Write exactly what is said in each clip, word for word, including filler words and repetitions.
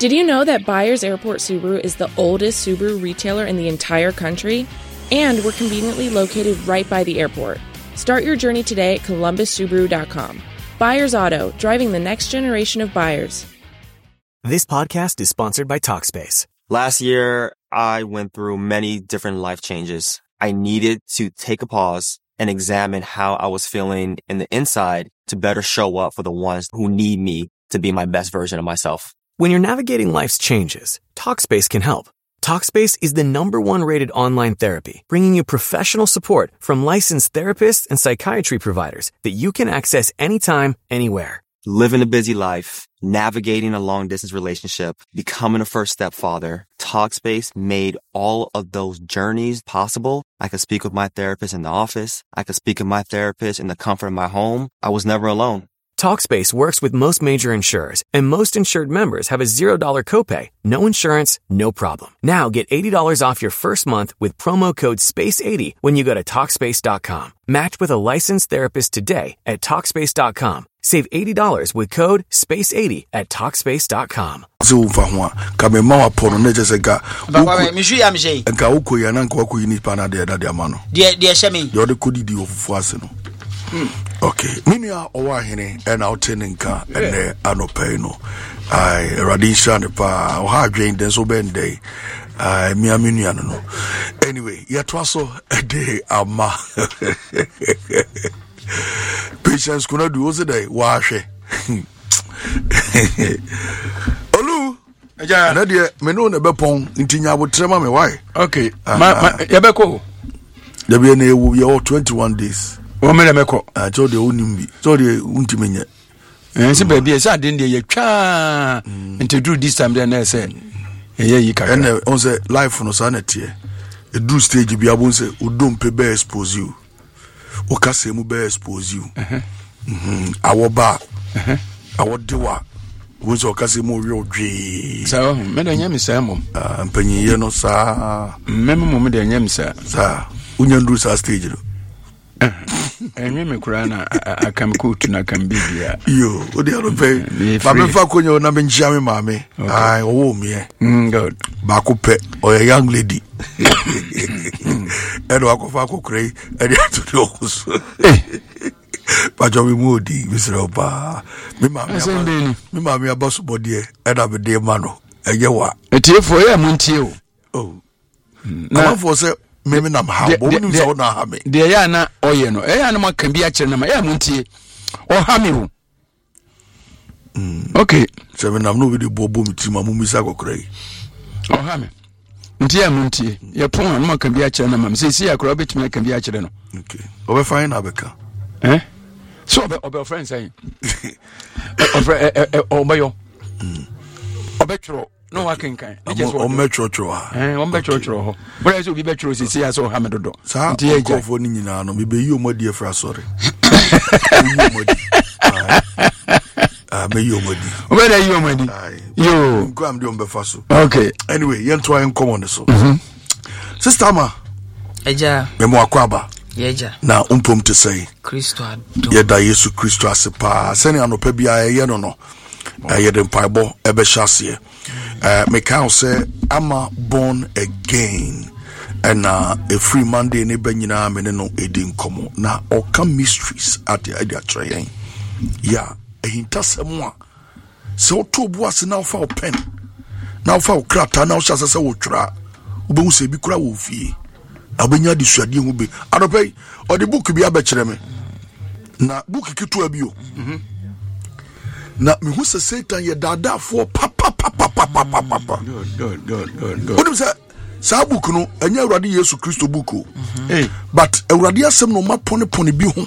Did you know that Byers Airport Subaru is the oldest Subaru retailer in the entire country? And we're conveniently located right by the airport. Start your journey today at columbus subaru dot com. Byers Auto, driving the next generation of buyers. This podcast is sponsored by Talkspace. Last year, I went through many different life changes. I needed to take a pause and examine how I was feeling in the inside to better show up for the ones who need me to be my best version of myself. When you're navigating life's changes, Talkspace can help. Talkspace is the number one rated online therapy, bringing you professional support from licensed therapists and psychiatry providers that you can access anytime, anywhere. Living a busy life, navigating a long-distance relationship, becoming a first-step father, Talkspace made all of those journeys possible. I could speak with my therapist in the office. I could speak with my therapist in the comfort of my home. I was never alone. Talkspace works with most major insurers, and most insured members have a zero dollar copay. No insurance, no problem. Now get eighty dollars off your first month with promo code space eighty when you go to Talkspace dot com. Match with a licensed therapist today at Talkspace dot com. Save eighty dollars with code space eighty at Talkspace dot com. So for kame mawa pono ne jese ga baba me hwi am shey nka ukoya na nka wakoyi ni pa na de da de amano de de shemi de de kodi di ofufu ase no. Okay, minia owa hene e na oteninka ene anopai no ai radisha ne pa o ha dwen den so bende ai mi aminia no. Anyway, ya twaso e de ama patience kuna du oze dai wa hwe olu eja na de me no na bepon ntinya botrema me why. Okay, ma ya beko da bi na ewu ya twenty-one days o me meko ah so de onimbi so de untimenye eh se baby e sa de de ye twa into do this time there na say ye yi ka and on say life no sa na tie e do stage bi abon say odompe be expose you o ka se mu be expose you eh mhm awoba eh awodewa wo so ka se mu wi odwe sa me da nyam sa mom ah mpanyi ye no sa me me mom da nyam sa sa unyandu sa stage no enwe me kura na akam coat na akam bibia yo o de aro pe ba me fa konyo na me njia me mame ai owo mi e good ba ko pe o a young lady edo akofa akokre e de to do kus ba jo mi mudi misro ba mi mame mi mame abaso body e da be de ma no eje wa etie fo ye muntie o oh na for say meme na ha bo nim so na ha me de ya na oye no e ya na maka bi a kire na ma ya muntie o ha me wo mm okay so me na no we de bobo mi ti ma mu mi sa kokrai o ha me ntie ya muntie ye pon na maka bi a kire na ma se se ya kro betimi aka bi a kire no okay o be fine na beka eh so obe obe friend say o friend o be yo obe tro no working kind e just o metro tro ha eh o metro tro ho but so bi metro si si aso ha me dodo nti e go for ni nyina no me be yi o modi e fra sorry yi o modi ah me yi o modi o be da yi o modi yo go am de on be fa so okay anyway yen to en common so sister ma eja me mo akwaba yeja na umpom to say Kristo ado ye da Yesu Kristo asepa sene anopa bia ye no no ye de mpaibo ebe hyasie Uh, me can say I'm a born again and uh, a free Monday ne benyina me no edin komo na oka mysteries at the idea train yeah a hintasem a so to boase na fa pen na fa krata na so sese wo twra wo be se bi kura wo fie abenya di suade hu be adopai o de book bi abekere me na book kitu abi o mhm na me hu se Satan ye dada for papa papa papa papa good good good good good what say sa book no anya Awurade Yesu Kristo book o eh but Awurade asem no ma pone pone bi ho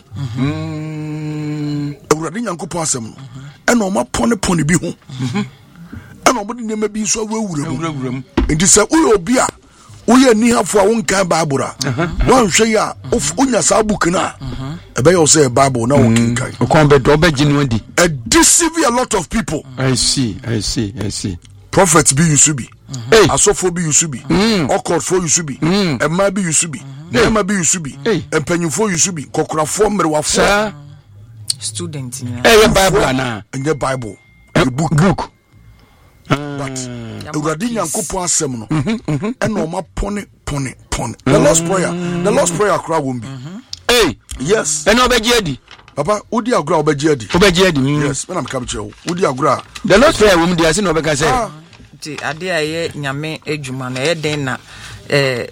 mm Awurade Nyankopon asem no e no ma pone pone bi ho mhm e no bodi nema bi so awura mu enti se uyo obi a uye ni hafo a wonkan Bible a wan hwe ya onya sa book na e be yo say Bible na wonkan o kon be do be ginu di a deceive a lot of people. I see I see I see prophets be you should be hey asofo be you should be okot for you should be emma be you should be emma be you should be empanyufo you should be kokorafo mrewafo student eh Bible na and your Bible book book heart Uradi Nyankopon asem no e no ma pone pone pone the Lord's prayer the Lord's prayer kra won bi hey yes and obeji adi papa udi agura obeji adi obeji adi yes when am come chew udi agura the Lord's prayer won dey say no obeka say ti ade aye nyame edwuma na e den na eh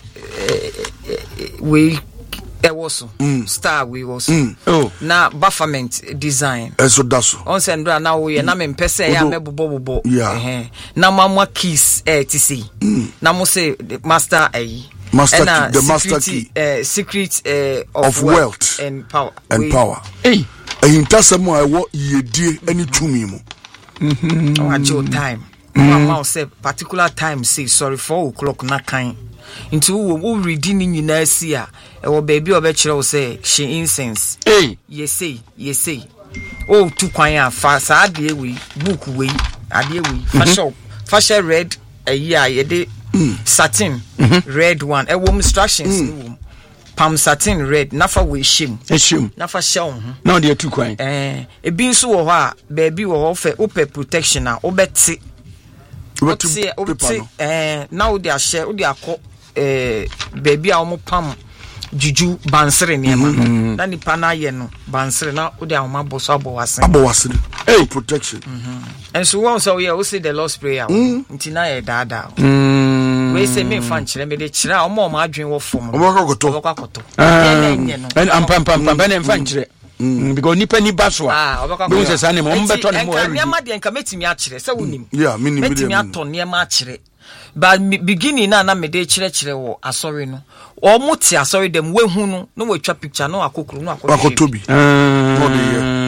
we there was mm. star we was mm. oh na buffament design eso daso on send na we na me pese ya me bobo bobo eh na mama keys eh ti see na mo say master eh master key, the master key uh, secret uh, of, of wealth, wealth and power and we, power hey ehintasem a wo yedie ani tumi mu mhm o ajo time mama say particular time say sorry four o'clock na kan into wo reading ni nyina si a e wo baby o be kire wo say she incense hey yes say yes say o tu kwan a fa sa ade we book we ade we fashion fashion red a year ye de satin red one e wo instructions ni wo pam satin red nafa we shim eshim nafa show na de tu kwan eh e bi nso wo ho a baby wo ho fe ope protection a obeti obeti obeti eh na wo de a share wo de akọ eh baby a wo pam juju bansere niema na nipa na ye no bansere na wo de a wo boso abowase abowase hey protection and so one so yeah we say the Lord's prayer nti na ye dada we say me fan kire me de kire o mo ma adwen wo fom o mo koto o koto and am pam pam pam ben fan kire because nipa ni baso ah we say sane mo mbeto ne mo every niema de nka metimi a kire se wonim yeah me ni me metimi ato niema a kire but beginning na na me de kire kire wo asori no o mo ti asori dem we hu no no we twa picture no akokuru no akoto bi no de ye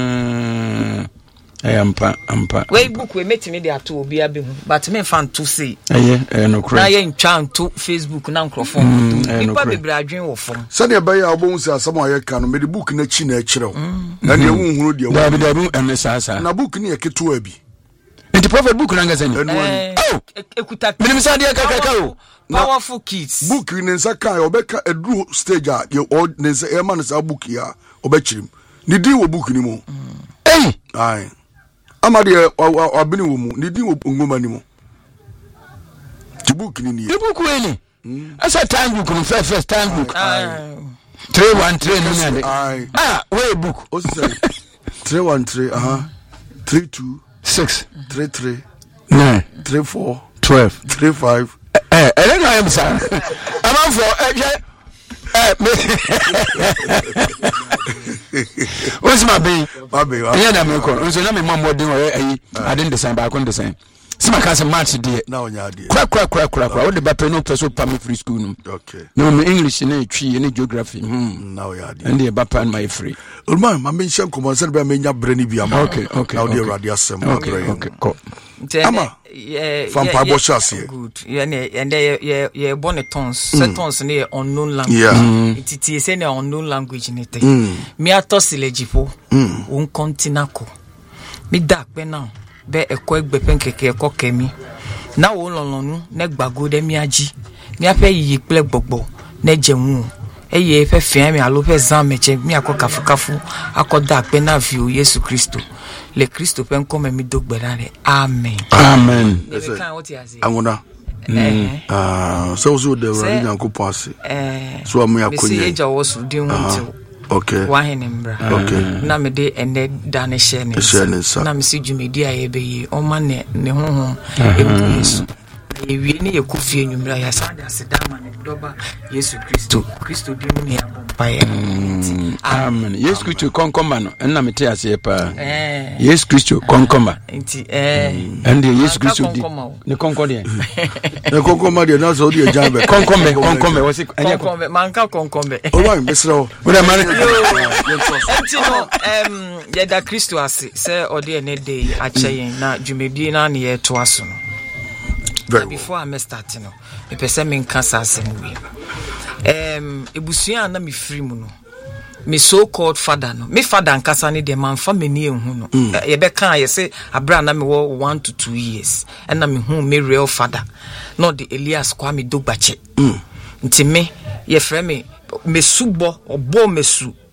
I am pa ampa we book we metimi de ato obi abehu but me fan to say eh eh no crazy na ye ntwa to Facebook na microphone nipa bebre adwen wo fom sane e baye abon se asam aye ka no me de book na chi na akire na de hu huru de da bi da bi en sasa na book ni eketo abi nti prophet book na ngazani oh ekuta minim sa de kakaka o powerful kids book ni nsa kan obeka edru stage a ye nsa e man sa book ya obechirim ni din wo book ni mo eh ai amade abini wo mu ni din wo ngoma ni mo ti book ni ni book we ni asa time book no first first time book three one three ni ade ah we book o say three one three uh-huh three two six three three nine three four twelve three five eh eh no am sir am for eh eh what's my baby my baby yeah na me ko so na me mom modin o eh I didn't design ba kon design sima ka se match de na onya de kra kra kra kra kra o de ba pe no person pa me free school no okay no me English na etwi na geography hmm na onya de and the ba pa my free ulma ma me nsem ko se be me nya brani bi am okay okay na de radio asem okay okay ko ama yeah from Pabo Chassis good yeah and yeah yeah born tons set tons ne unknown language yeah it is an unknown language ne te me atos legipo un continako mi da pe na be eko egbe penkeke eko kemi na wo lolonu ne gbago de mi aji mi ape yi ple gbogbo ne jemu eye fe fian mi alo fe zan meche mi akokafu kafu akoda pe na vi o Yesu Kristo le Kristo pen come mi dogberare amen amen angona ah so so de rani Nyankopon ase eh so am yakonye se eja wo so din wonte okay wa henembra okay na me de ene dane share ne na me si dwumedi aye be yi o ma ne ne honhom ebu Yesu ewie ne yekufie nwumra ya sada asedama ne doba Yesu Kristo Kristo din ne abompa amen Yesu Kristo konkoma no na mete ase pa eh Yesu Kristo konkoma nti eh and Yesu Kristo di ne konkoma de ne konkoma de na so de jabe konkoma konkoma wose konkoma manka konkoma o wa mesro o da man nti no em ye da Kristo ase se ode ne de acheyen na dwumedi na ne ye to aso no before I start no me pese me nka sasem wi em ebusuan na me free mu no me so called father no me father nkasa ne de man fa me ni ehu no ye be kan ye se abra na me wo one to two years and na me hu me real father no the Elias kwa me dogbache nti me ye frɛ me me subo obo mesu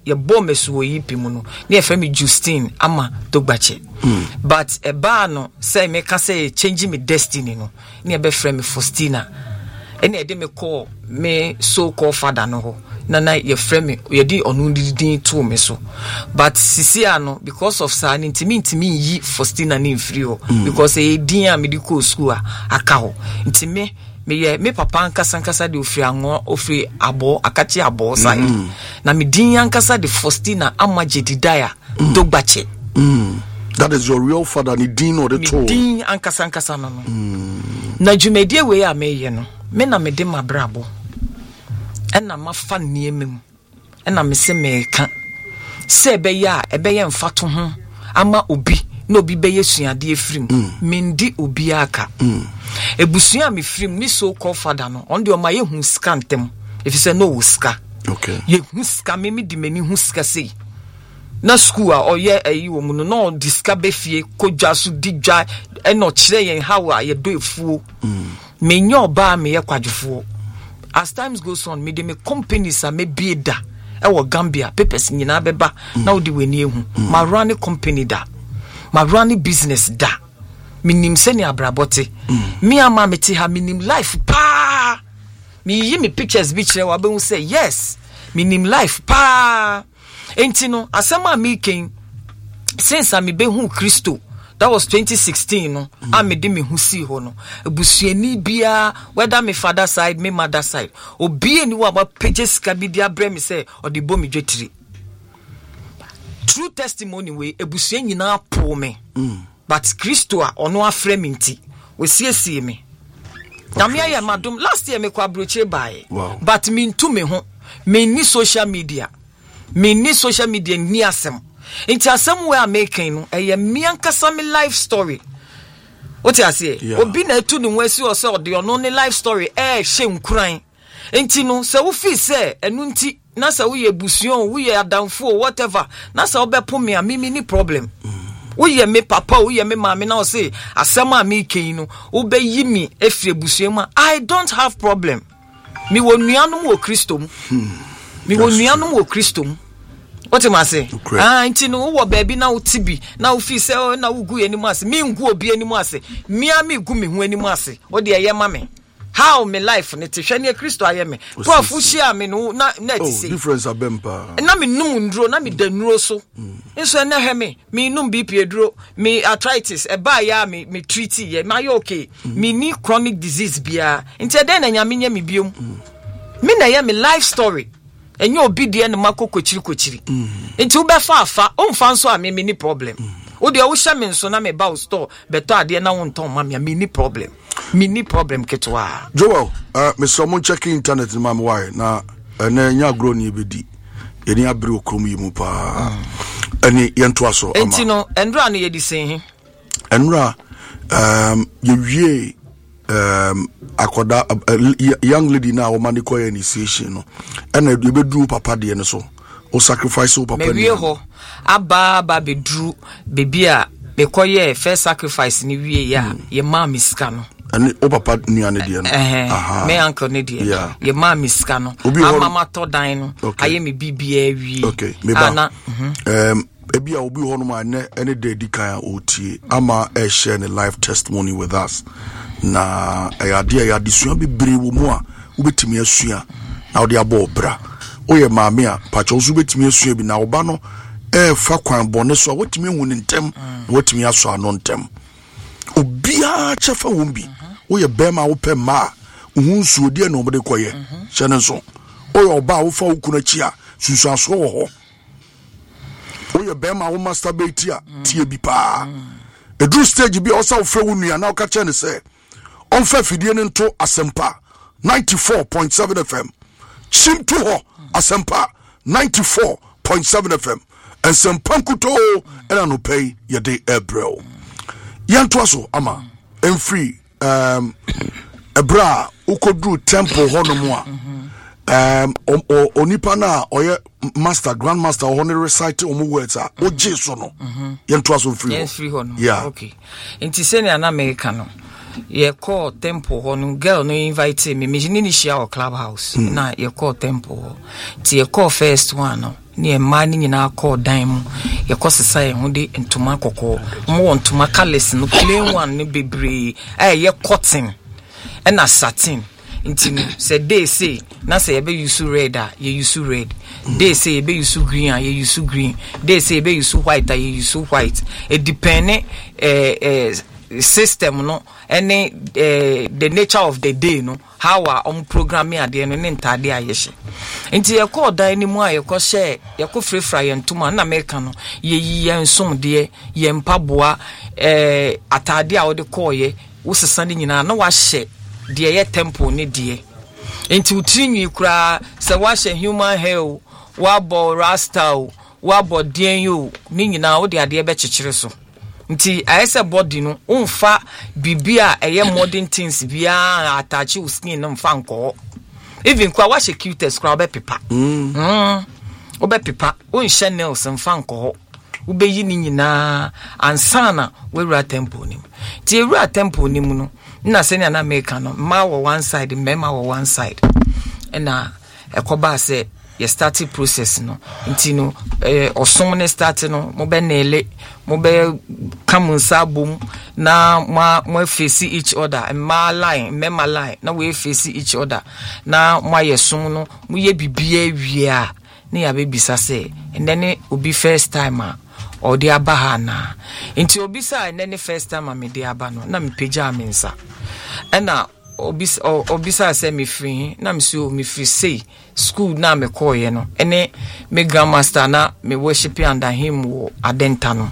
ye bomb so yi pimu no na ye frɛ me Justine ama Dogbache mm. but e ba no say me ka say change me destiny no na ye be frɛ me Faustina ene e de me call me so called father no ho na na ye frɛ me ye di onu didin to me so but sisi ano because of sa ntimi ntimi yi Faustina ni mfiri ho mm. because e din a me di ko school a aka ho ntimi me ye me papa ankasa ankasa de ofri anwo ofri abo akachi abo side mm. na me din ankasa de Faustina Amajedidiah mm. Dogbache mm. That is your real father ni din or the to me din ankasa ankasa no mm. na jumedie we a me ye no me na me de mabrabo ena mafa niemem ena me se me ka se be ya e be ye mfato ho ama obi na obi be yesuade efrim mm. mendi obi aka mm. ebusua me frim ni so called father no on de o ma ye hu ska ntem if you say no ska okay ye hu ska me me di mani hu ska sei na school a oye ayi wo mu no no diska be fie kodwa so digwa e no kire yen how a ye do efuo mm. me nyo ba me ye kwadwefo as times goes on me de me companies a me bieda e wo Gambia papers nyina beba mm. na wo di weni ehu mm. ma run company da ma run business da minim se ni abrabote mm. me ama me ti ha minim life pa me yi me pictures bi kire wa be hu say yes minim life pa enti no asema me ken since am be hu Kristo that was twenty sixteen no mm. am de me hu si ho no ebusuani bia whether me father side me mother side obi eni wa ba pages ka bi dia bre me say odi bo me dwetiri true testimony we ebusua nyina po me mm. but Kristo a ono afre me nti we siesie me na me ya madum last year me kwa broche bae wow. but me ntu me ho me ni social media me ni social media ni asem nti asem we are making no e me ankasa me life story what you say yeah. obi na etu no wasi o se o de ono ne life story e hye nkuran nti no se wo fi se enu nti na se wo ye busuon wo ye adamfo whatever na se wo be po me a mimi ni problem mm. wo ye me papa wo ye me mama na o say asem a me ken no wo be yi mi efre busuon ma I don't have problem mi wo nuanom wo Kristo mu hmm. mi wo nuanom wo Kristo mu what am I say ah nti no wo baby na wo tibi na wo fi se na wo gu enimu ase mi ngu obi enimu ase mi a mi gu mi hu enimu ase wo de ye ma me how me life ne te hwe ne Kristo aye me prof shia me no na na ti say difference abempa na me num nduro na me danuro so nso na hwe me me num B P duro me arthritis e ba ya me me treat ye ma ye okay me ni chronic disease bia nti den na nya me nya me biom me na ye me life story enye obi de ne makokochiri kochiri nti wo be fa afa o mfa nso a me me ni problem wo de wo hye me nso na me ba wo store beto ade na wo nton ma me me ni problem me ni problem ketwa Joel uh me so mo check internet ni ma me why na na nya agro ni ebedi eni abere okrom yi mu pa ani yento aso ama enti no endra na ye di sen enra um ye wie um akoda uh, young lady na wo mani ko initiation no and you be do papa de no so o sacrifice o papa me wie ho aba ba be dru baby a be koye first sacrifice ni wie ya mm. ye ma miska no and o papa ni ane de no aha me uncle ne de yeah. ye ma miska no mama to dan no okay. aye me bibia wie okay me ba ana mm-hmm. um ebi a obi ho no ma ne ene de di kan o tie ama e share ne life testimony with us na ayade ayade sua bebre wo mu a wobetimi asua na wo de abo bra oye maame a pacho so betimi asua bi na wo ba no e fa kwan bone so wotimi hu ne ntem na wotimi aso ano ntem obia chefa wo bi oye bema wo pe ma hu nsuo de na obede koye hyene so oye oba wo fa wo kuna chi a susu aso wo ho oye bema wo masturbate a tie bi pa edru stage bi o sa wo fra wo nua na wo ka che ne se on fa fidie nto asempa ninety-four point seven F M chimtu ho asempa ninety-four point seven F M and sempa nkuto ena no pay ye de ebrel yanto aso ama emfree um ebra ukodru temple hono mo a um onipa na oye master grandmaster ho ne recite omo words a oje so no yanto aso free yes free hono yeah okay enti se ne na America no ye call temple hono girl no invite me me ni share o clubhouse mm. na ye call temple ti ye call first one no ne ma ni nyina call dan mu ye kosesa ye ho de ntoma kokko mo ntoma colors no plain one ne bebre eh ye cotton and a satin intino say they say na say be use red a ye use red they say be use green a ye use green they say be use white a ye use white it depend eh eh system no any uh, the nature of the day no how our own programming ade no ne ntade ayehye nti ye call dan ni mu a ye ko share ye ko free fry ntuma na America no ye yi ensom de ye mpaboa eh atade a wo de call ye wo sesa ni nyina na wa hye de ye temple ni de nti utrinwi kura se wa hye human hair wa bo rasta wa bo den yo ni nyina wo de ade be kyekyere so nti ayese body no umfa bibia eye modern things bia attach your skin no mfa nko even kwa wa she cutest kwa be pepa mm mm obe pepa on nails mfa nko ube yi ni nyina ansana we ra temple nim ti ra temple nim no na se na America no ma wo one side mema wo one side na ekoba se ye starting process no nti no eh osom ne start no mo be nele mo be kamunsa bom na mo mo face each other ma line mema line na we face each other na mo yesom no mo ye bibia wia na ya be bisa se ndene obi first time a or the abahana nti obi sa ndene first time a me de aba no na me pagya amensa na obisa obisa say me free na me so me free say school na me call ye no ene me grandmaster na me worship under him wo adenta no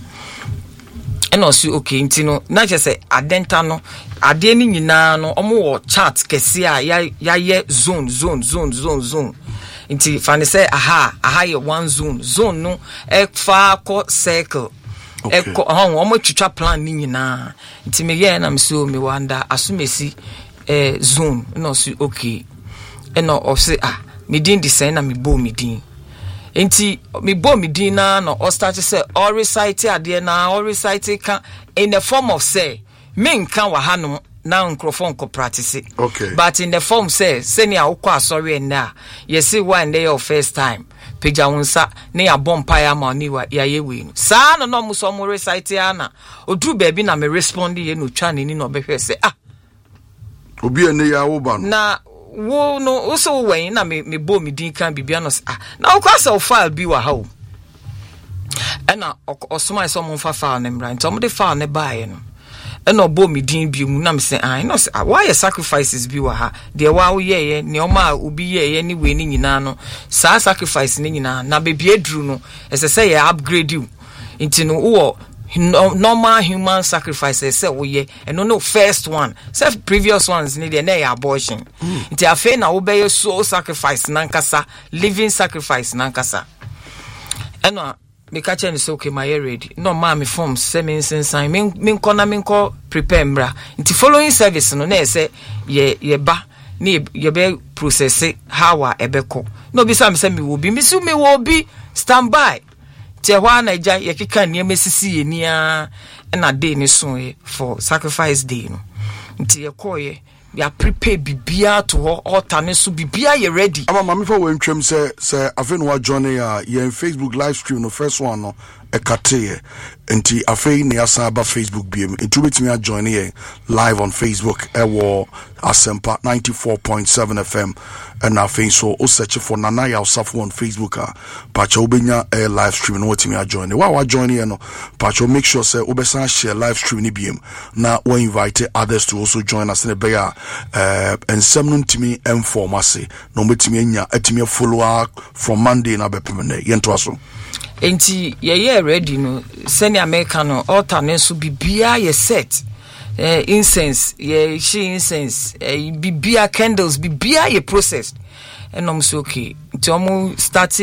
ene osu okay nti no na je say adenta no ade ni nyina no omo wo chart kese a ya ya ye zone zone zone zone zone nti fane say aha aha ye one zone zone no e fa ko circle e ko omo twitwa plan ni nyina nti me ye na me so me wanda asumesi eh zone no so okay eno of say ah me din design na me bo me din enti me bo me din na no o start say all recite ade na all recite can in the form of say me nkan wa hanom na microphone ko practice okay but in the form say senior ukwa sorry na you see one day your first time peja wonsa ne ya bompa ya ma ni wa ya yewe sa no no muso mo recite ana oduru baby na me respond ye no twa ni no behwe say ah obi ene ya wo ba no na wo no also wen na me me bo me din kan bibia no ah na okwa so file bi wa ha o ena osoma so mo fa file ne mra nti mo de file ne bae no ena bo me din bi mu na me say ah no say why your sacrifices bi wa ha de wa wo ye ye ne o ma obi ye ye ni we ni nyina no sa sacrifice ni nyina na be bi edru no ese say ye upgrade you nti no wo No, normal human sacrifices say we ye and no no first one self previous ones need an abortion nti afa na wo be so sacrifice nankasa living sacrifice nankasa eno me ka che ni so okay my ready no ma me form seven sensan me me nkona me nko prepare mra nti following service no na say ye ye ba ni ye be process how a ebeko no bi sam say me wo bi me su me wo bi stand by Tehwa na ja yekika niam sisi ye nia na day ni so for sacrifice day no nti ye koye ya prepare bibia to ho altar ne so bibia ye ready ama mama fa we ntwem se se afenu wa journey ya ye Facebook live stream no first one no e kate nti afei ne asa ba Facebook biem nti betimi a join ye live on Facebook e wo Asempa ninety-four point seven F M and afei so o search for Nana ya Osafo on Facebook a pacha obenya e live stream no wetimi a join wa wa join ye no pacha make sure say obesa share live stream ni biem na we invite others to also join us in the bear uh and some ntimi inform us no betimi anya atimi follow from Monday na bepemene yento aso enti ye ye ready no send America no altar ne so bibia ye set eh incense ye she incense eh bibia candles bibia ye processed enom so okay nti omo start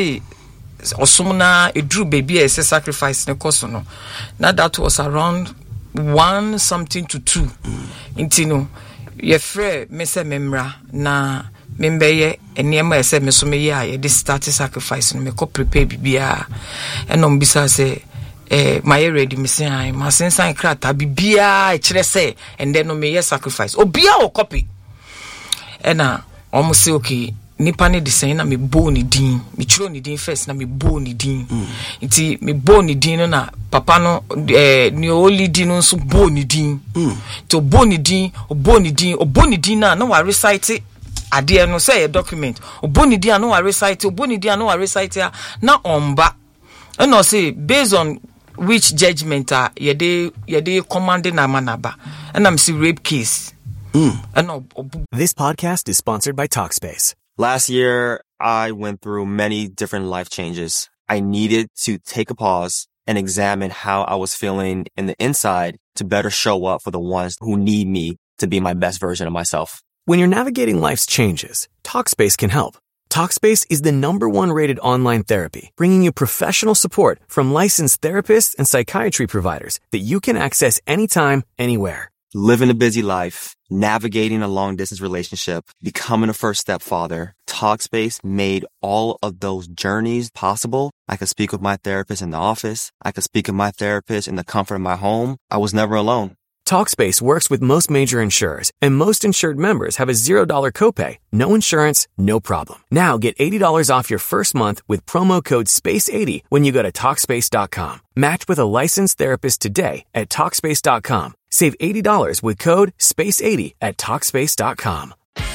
osumna edru baby e sacrifice ne cost no now that was around one something to two nti no ye frɛ me se memra na membeye eniema ese me so me ya ye this start sacrifice no me ko prepare bibia enom bisa se eh my ready me say I ma sensan krata bibia e kire say and then no me ye sacrifice obia o copy ena omo say okay nipa ne de sen na me bo ni din me chiro ni din first na me bo ni din nti me bo ni din no na papa no eh ni oli din no so bo ni din to bo ni din o bo ni din o bo ni din na na wa recite ade no say a document o bo ni din na wa recite o bo ni din na wa recite na omba and no say based on which judgment are ye dey ye dey commanding na manaba and I'm see rape case. Mm. And no, This podcast is sponsored by Talkspace. Last year, I went through many different life changes. I needed to take a pause and examine how I was feeling in the inside to better show up for the ones who need me to be my best version of myself. When you're navigating life's changes, Talkspace can help. Talkspace is the number one rated online therapy, bringing you professional support from licensed therapists and psychiatry providers that you can access anytime, anywhere. Living a busy life, navigating a long distance relationship, becoming a first step father, Talkspace made all of those journeys possible. I could speak with my therapist in the office. I could speak with my therapist in the comfort of my home. I was never alone. Talkspace works with most major insurers, and most insured members have a zero dollar copay. No insurance, no problem. Now get eighty dollars off your first month with promo code space eighty when you go to Talkspace dot com. Match with a licensed therapist today at Talkspace dot com. Save eighty dollars with code space eighty at Talkspace dot com.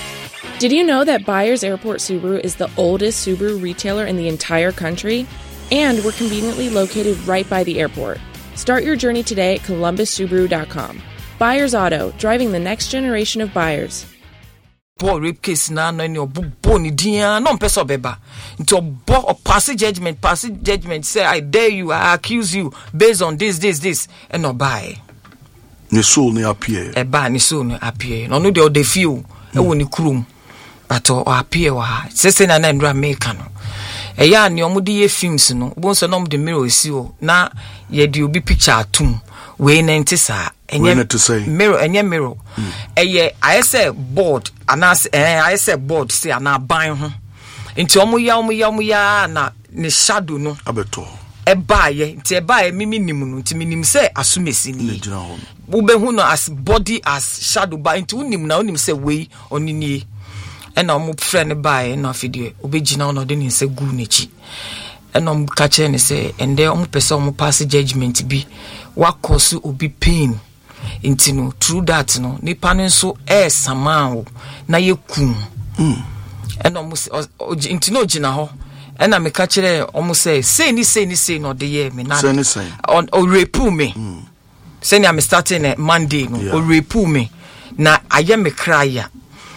Did you know that Byers Airport Subaru is the oldest Subaru retailer in the entire country? And we're conveniently located right by the airport. Start your journey today at Columbus Subaru dot com. Byers Auto, driving the next generation of buyers. Paul rape case na no any obo ni dia no mpeso beba nti obo or pass judgment pass judgment say I dare you, I accuse you based on this this this and no buy ni soul ni appear e ba ni soul ni appear no no de o de feel e woni krum but o appear wa say say na na ndra America no e ya ni omo de ye films no bo so no de mirror si o na ye de obi picture atum we na ntisa enye mirror enye mirror eye I say board anas eh I say board say ana ban ho nti omo ya omo ya omo ya na ne shadow no abeto e baaye nti e baaye mimi nim no nti minim say asumesi ni wo be hu no as body as shadow ba nti unim na unim say we onini e na omo friend baaye na afide obegina no de ne say gu nechi e na omo ka che ne say ende omo pese omo pass judgment bi wa cause obi pain nti no through that no nipa no so e samao na yekum mm e na omo nti no gina ho e na me ka kire omo say say ni say ni say no de ye me na on o repu me mm. say ni am starting a Monday no yeah. O repu me na aye me kraya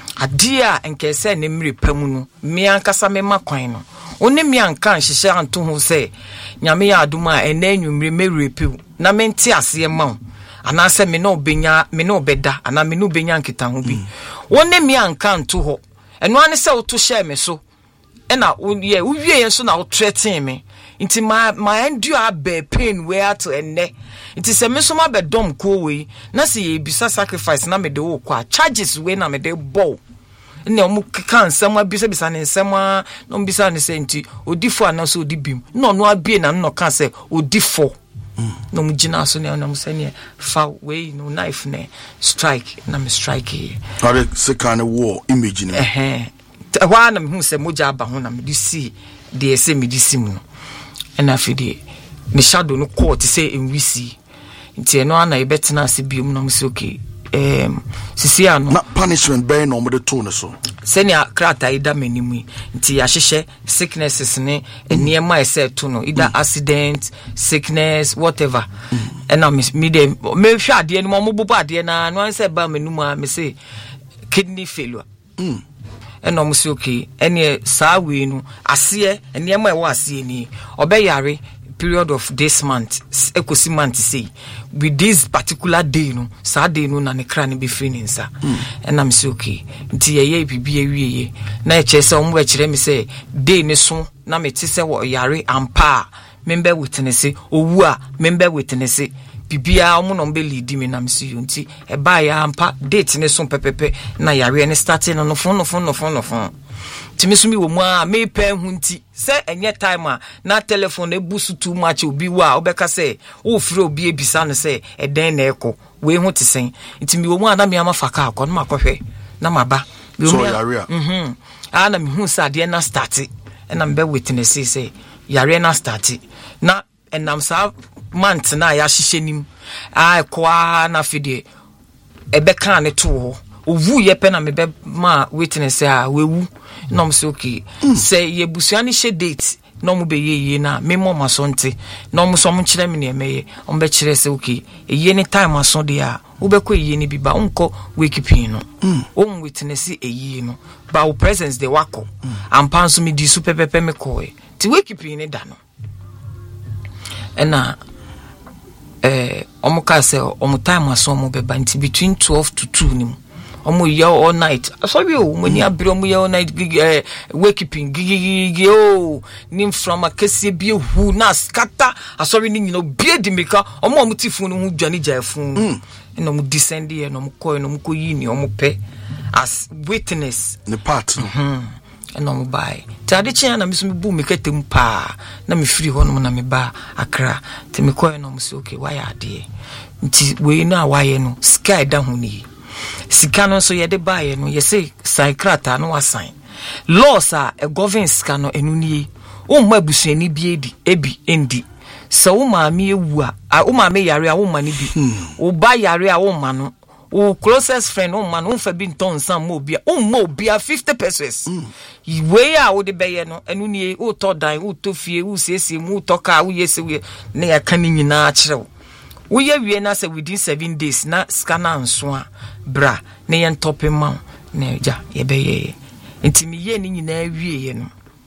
adia enke say ne mre pamu no me ankasa me makwan no oni me anka nhihye anto ho say nyame ya aduma ena anwumre me repu na me nte ase ma ana se me no benya me no beda ana me no benya nkita ho bi woni me anka nto ho eno ane se woto share me so ena ye uwie yen so na wo threaten me nti my my endure abe pain where to enne nti se me so ma be dom ko we na se ye bisa sacrifice na me de wo kwa charges we na me de bow ne omu kan nsem abisa bisa ne nsem no bisa ne se nti odifo ana so odibim no no abie na no kan se odifo no mugina so ne na musene fa we no knife ne strike na me strike here are se kind of war image ne eh eh wa na me hu se moja aba ho na me di see de se me di sim no na afide me shadow no court say enwisi nti eno ana ebetena ase biom na me se okay um sisi ano na punishment be no mo de to no so senia krata ida menimi nti ya hihye sicknesses ne eniema ese to no either mm. accident sickness whatever mm. and na me de me hwa ade ni mo mo bubu ade na no say ba menum a me say kidney failure mm and no say okay ene saa we no ase eniema e wo ase ni obeyare period of this month ekosi month say with this particular day no saa day no na ne kra ne be free ninsa and I'm say okay nti ye ye bibi awieye na e che se omo e kire me say day ne so na me ti se wo yare ampa member witness owu a member witness bibia omo no be lead me na me say nti e ba ya ampa date ne so pepepe na yare ne start no no fon no fon no fon no fon timisumi wo mu a me pe hu nti se enye time a na telephone e busu too much obi wa obeka se wo frɛ obi ebisa no se eden na ekɔ we hu tesen nti mi wo mu a na me ama faka akɔ no makohwɛ na maba so yare mhm ana me hu sa de na start and am be witness say yare na start na enam sa month na ya hihye nim ai kwa na fide ebe kan ne to ho owu ye pe na me be ma witness a wewu na m say okay say ye busua ne she date no mu be ye na me mo masonte no mu so mu kire me ne meye on be kire say okay ye ni time aso de a wo be ko ye ni bi ba onko wekipin no on witness eyi no ba wo presence de wako ampa so me di su pepepe me ko e ti wekipin ne da no ena eh omo ka say omo time aso mo be ba nti between twelve to two ni omo ye all night sorry o mo ni abiro mo ye all night eh wakekeeping gigi o nim from akese bi hu na scatter sorry ni nyino bie di meka omo omo tifun no hu dwane jafun eno mo descend here no mo koy no mo koyi ni omo pe as witness the part mhm eno mo bai tade chia na mi so mi bu mekatem pa na mi free ho no na me ba akra te me koy no mo so okay why ade nti we na why no sky da hu ni sika no so ye de bae no ye say sign krata no assign laws a e govern sika no enu nie o ma busuani bi edi ebi endi so wo ma me ewu a wo ma me yare a wo ma ni bi wo ba yare a wo ma no wo closest friend wo ma no fa bi nton san mo obi a wo ma obi a fifty pesos we a wo de beye no enu nie wo to dan wo to fie wo siesie mu to ka wo yese we na ya kan nyina a kire wo ye wie na say within seven days na scanner nso a bra na ye ntope ma na ja ye beye ntimi ye ni nyina wie ye no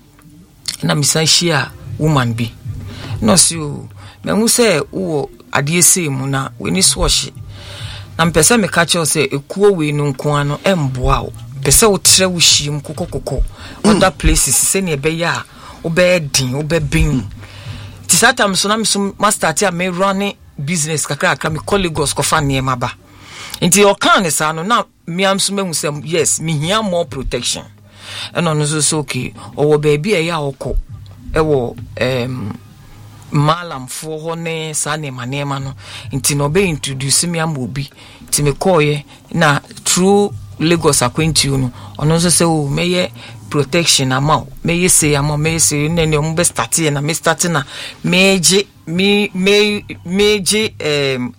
na misan hia woman bi no so me hu say wo ade sei mu na we ni so hye na mpese me ka che say ekuo we no nko ano emboa wo pese wo tre wo hiem kokokoko other places se ne be ya wo be din wo be bin tisatam so na me so master tia me running business kakra kakra me colleagues ko fa ne maba nti o kan ne sa no na me am so mehu say yes me hia more protection eno no so so okay o wo baby e ya okọ e wo em malam fo ho ne sa ne manema no nti no be introduce me am obi nti me koye na through Lagos acquaint you no ono so say o meye protection ama meye say ama meye say ne ne mo be start na me start na meje me me meje em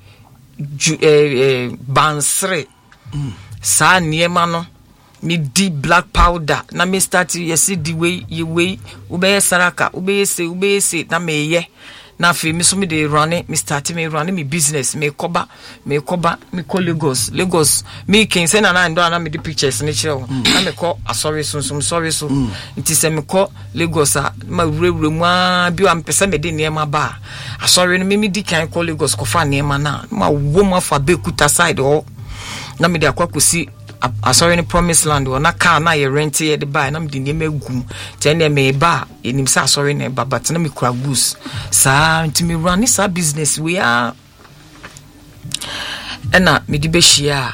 eh bansre sa niema no me di black powder na me start yes di way ye way ube saraka ube say ube say na me ye na fe me so me dey run me start me run me business me koba me koba me call Lagos Lagos me ken say na na ndo na me di pictures ni kire na me call asori so so sorry so nti say me call Lagos a ma wurewure mu a bi am pese me dey niema ba asori no me me di kan call Lagos ko fa niema na ma wo ma fa Bekuta side ho na me dey akwakosi asori ni promised land wo na car na ye rent ye de buy na me di niema gum ten na me ba enim sa asori na ba but na me kura goose sa nti me run this business we are ena me di be hia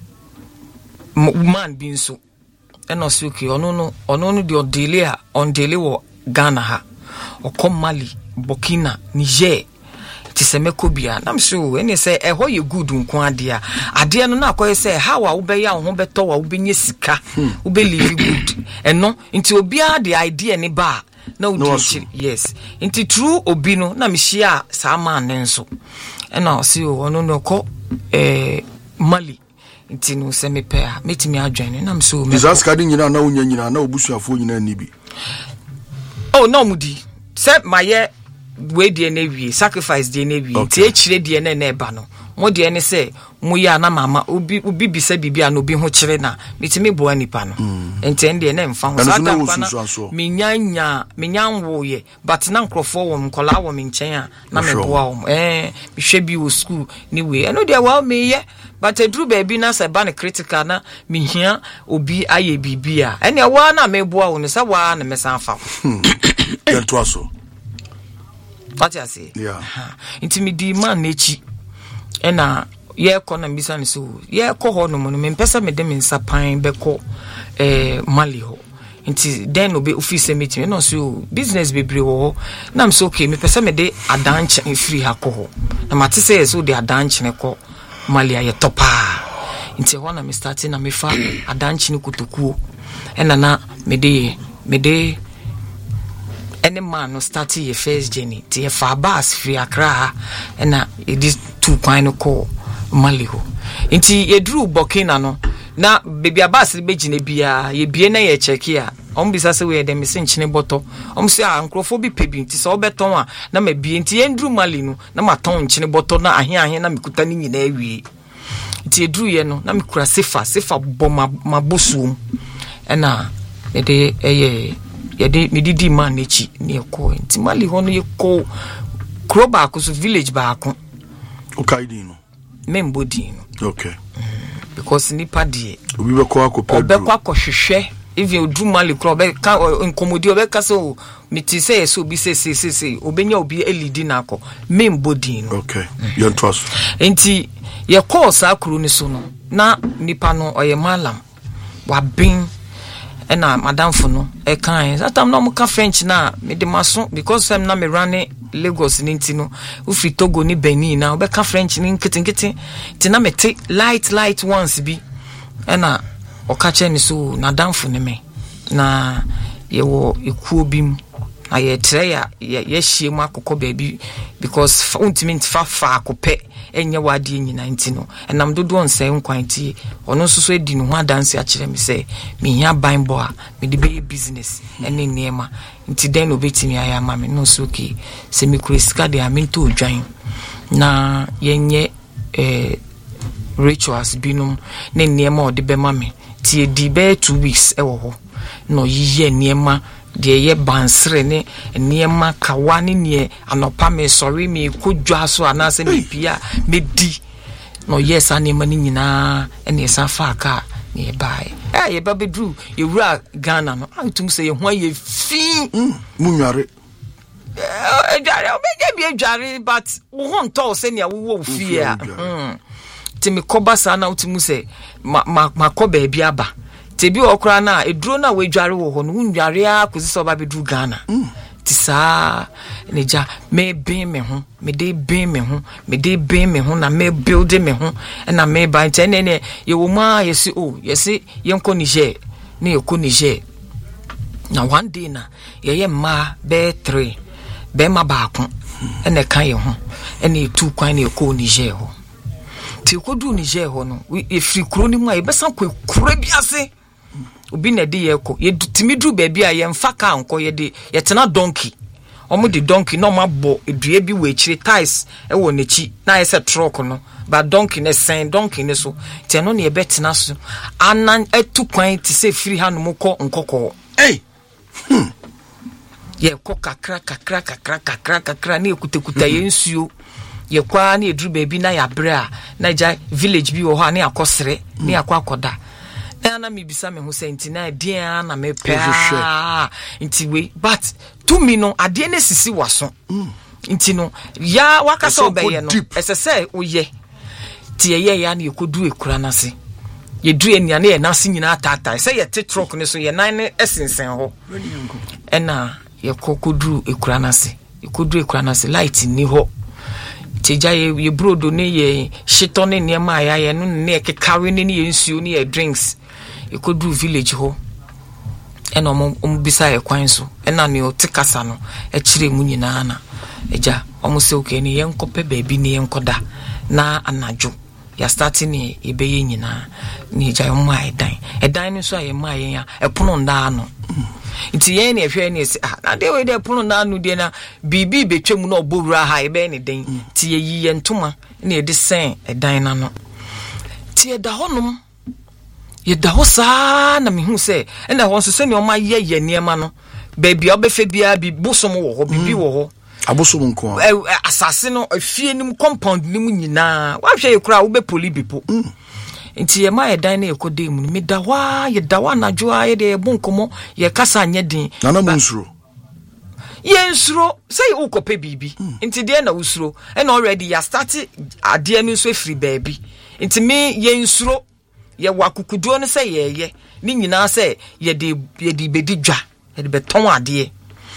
man bi nso ena so okay ono no ono no di delay a on delay wo Ghana ha o Mali Burkina Niger ti se mekobia na mso eni se e ho ye good nko ade a ade no na akoye se how a wo be ya ho beto wa wo benye sika wo be live good eno nti obi a the idea ni ba na wo no, yes nti true obi no na mehia sa man nso ena o se ono no ko eh Mali nti no se mepe a metimi adwen na mso me disaster di nyina na wonya nyina na obusuafo nyina ni bi oh no mudi se maye we de na wie sacrifice de na wie ti echire de na na eba no mo de ne se mo ya na mama obi obi bisa bibia na obi ho kire na metimi bo anipa no enti ende na mfa ho sa da pa na menyanya menyanwo ye but na nkrofo wo nkola wo menchen a na me bo wo eh me hwe bi wo school ni we eno de wa me ye but edru baby na se ba ne critical na mehia obi aye bibia ene wa na me bo wo no se wa na me san fa kento aso what you say yeah inti me di man nechi ena ye ko na mbisa ni so ye ko ho no mo me mpesa me de me nsapan be ko eh Mali ho inti den obe office meeting no so business bebre wo na mso okay me pesa me de adanche free ha ko ho na mate say so de adanche ne ko Mali aye topa nti ho na me start na me fa adanchi ne kotokuo ena na me de me de any man no start your first journey ti ye fa bus free Accra ena it is two kwan no call Maliho nti ye dru Burkina no na baby abas be gine bia ye bie na ye check ya om bisa se we dem se nchine boto om se a nkrofo bi pebi nti so obeton a na ma bie nti ye ndru Mali no na ma ton nchine boto na ahe ahe na mekuta ni nyina awie nti edru ye no na mekura sefa sefa bo ma bosuom ena me de eye ye de me didi man nechi ne ko nti Mali ho no ye ko kro ba ko so village ba ko okay di no membo di no okay mm, because nipa die obi be ko akopɛ obe kwa kohwehwɛ even odu Mali kro be ka incommodi obe ka so meti say so bi say say say obenya obi elidi na akọ membo di no okay you trust nti ye ko sa kro ni so no na nipa no oye malam wa bin ena madam fo no e kan that time no mo ka French na me de maso because I'm na me run Lagos ni ntino ufi Togo ni Benin na obe ka French ni nkitinkiti ti na me te light light once bi ena o ka che ni so na damfo ni me na ye wo ekuo bim na ye tre ya ye hie mu akokọ baabi because untimi ntifa fa akopɛ enye wade nyina ntino enam dodo onse nkwanti ono nso so edi no ho adanse a kire me se me hia ban bo a me de be business ene niema nti den obetimi aya ma me no so ki se me kresika de amento odwan na yenye eh rituals binum ne niema ode be ma me ti edi be two weeks e wo ho no yiye niema de ye bansre ne niema kawani ne anopa me sorry me kodwa so anase me pia me di no yes anema ni nyina ene sa fa ka ne bai eh ye ba bedru ye wura Ghana no antum se ye ho ye fi munware eh dware obege bi dware but wo ho nto se ne wo fi a mm ti me koba sa na utimu se ma ma koba bi aba tebi okra na eduro na we dware wo ho no ndware a kosi so ba bedru Ghana mm. ti sa neja me ben me ho me de ben me ho me de ben me ho na me build me ho na me ba ntene ne ye wo ma ye si o ye si ye nko Niger ne ye ko Niger na one day na ye ye ma be three be ma ba ko ene kan ye ho ene two kwan ne ko Niger ho ti ko du Niger ho no e free kuro ni mu a ye besan ko kuro bi ase obi na de ye ko ye timi du ba bi a ye mfa ka anko ye de ye tena donkey omo de donkey no ma bo edua bi we chire ties e wo nechi na ye se truck no ba donkey ne sen donkey ne so te no ne ye betena so anan etu kwan ti se free hanu mo ko nkoko eh hmm ye ko kakra kakra kakra kakra kakra ne ekutekuta ye nsuo ye kwa na edru ba bi na ya bra na ja village bi wo ha na akosere na akwa akoda na mi bisa me ho senti na dia na me pe nti we but to me no ade na sisi waso nti no ya wakasa obeye no esese oye ti ye ya na yekodu ekura nase ye du enia na ye nase nyina atata se ye te truck ne so ye nan ne esensen ho ena ye kokodu ekura nase yekodu ekura nase light ni ho teja ye ye brodo ne ye shito ne niema ya ye no ne kekawe ne ye nsuo ne ye drinks ekodu village ho ena omo bisa ye kwan so ena ne otikasa no e kire mu nyina na eja omo se oke ne ye nkope baabi ne ye nkoda na anajo ya starting ne ebeye nyina ne eja yo ma edan edan ne so aye ma ye ya epono nda no nti ye ne ehwe ne se ah na de we de epono nda no de na bibi betwam na obowura ha ebe ne den ti ye yi ye ntoma ne de sen edan na no ti ye da honum ye da ho saa na me hu se ena ho se ne o ma ye ye niema no baby obefe bia bi bosom wo ho bibi wo ho abosom nko asase no afie nim compound nim nyina wa hwe ye kura wo be poli bipo nti ye ma ye dan na ekode mu me da wa ye da wa na joa ye de bonkomo ye kasa anye din na na monsuro ye nsuro say ukope bibi nti de na usuro and already ya start ade anu so free baby nti me ye nsuro ye wakukuduo no say ye ye ni nyina say ye de ye de bedi dwa ye de beton ade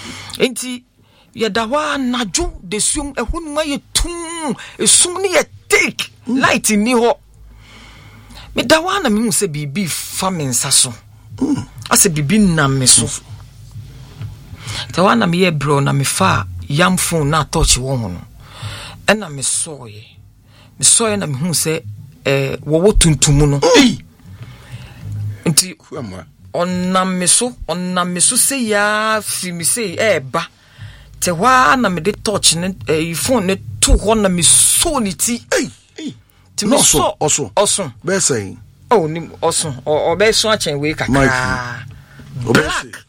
nti ye da wa na jo de sum ehunu ma ye tum esum ni ye take light ni ho me da wa na me hu se bibi fa me nsa so ase bibi na me so da wa na me ye bro na me fa yam phone na touch wo ho no ena me soye me soye na me hu se eh wo wo tuntum no eh nti onnam me so onnam me so se ya fi me se eh ba te wa na me de touch ne eh phone ne to ho na me so ni ti eh ti me so oso oso be say oh ni oso o be so a chen we kakra black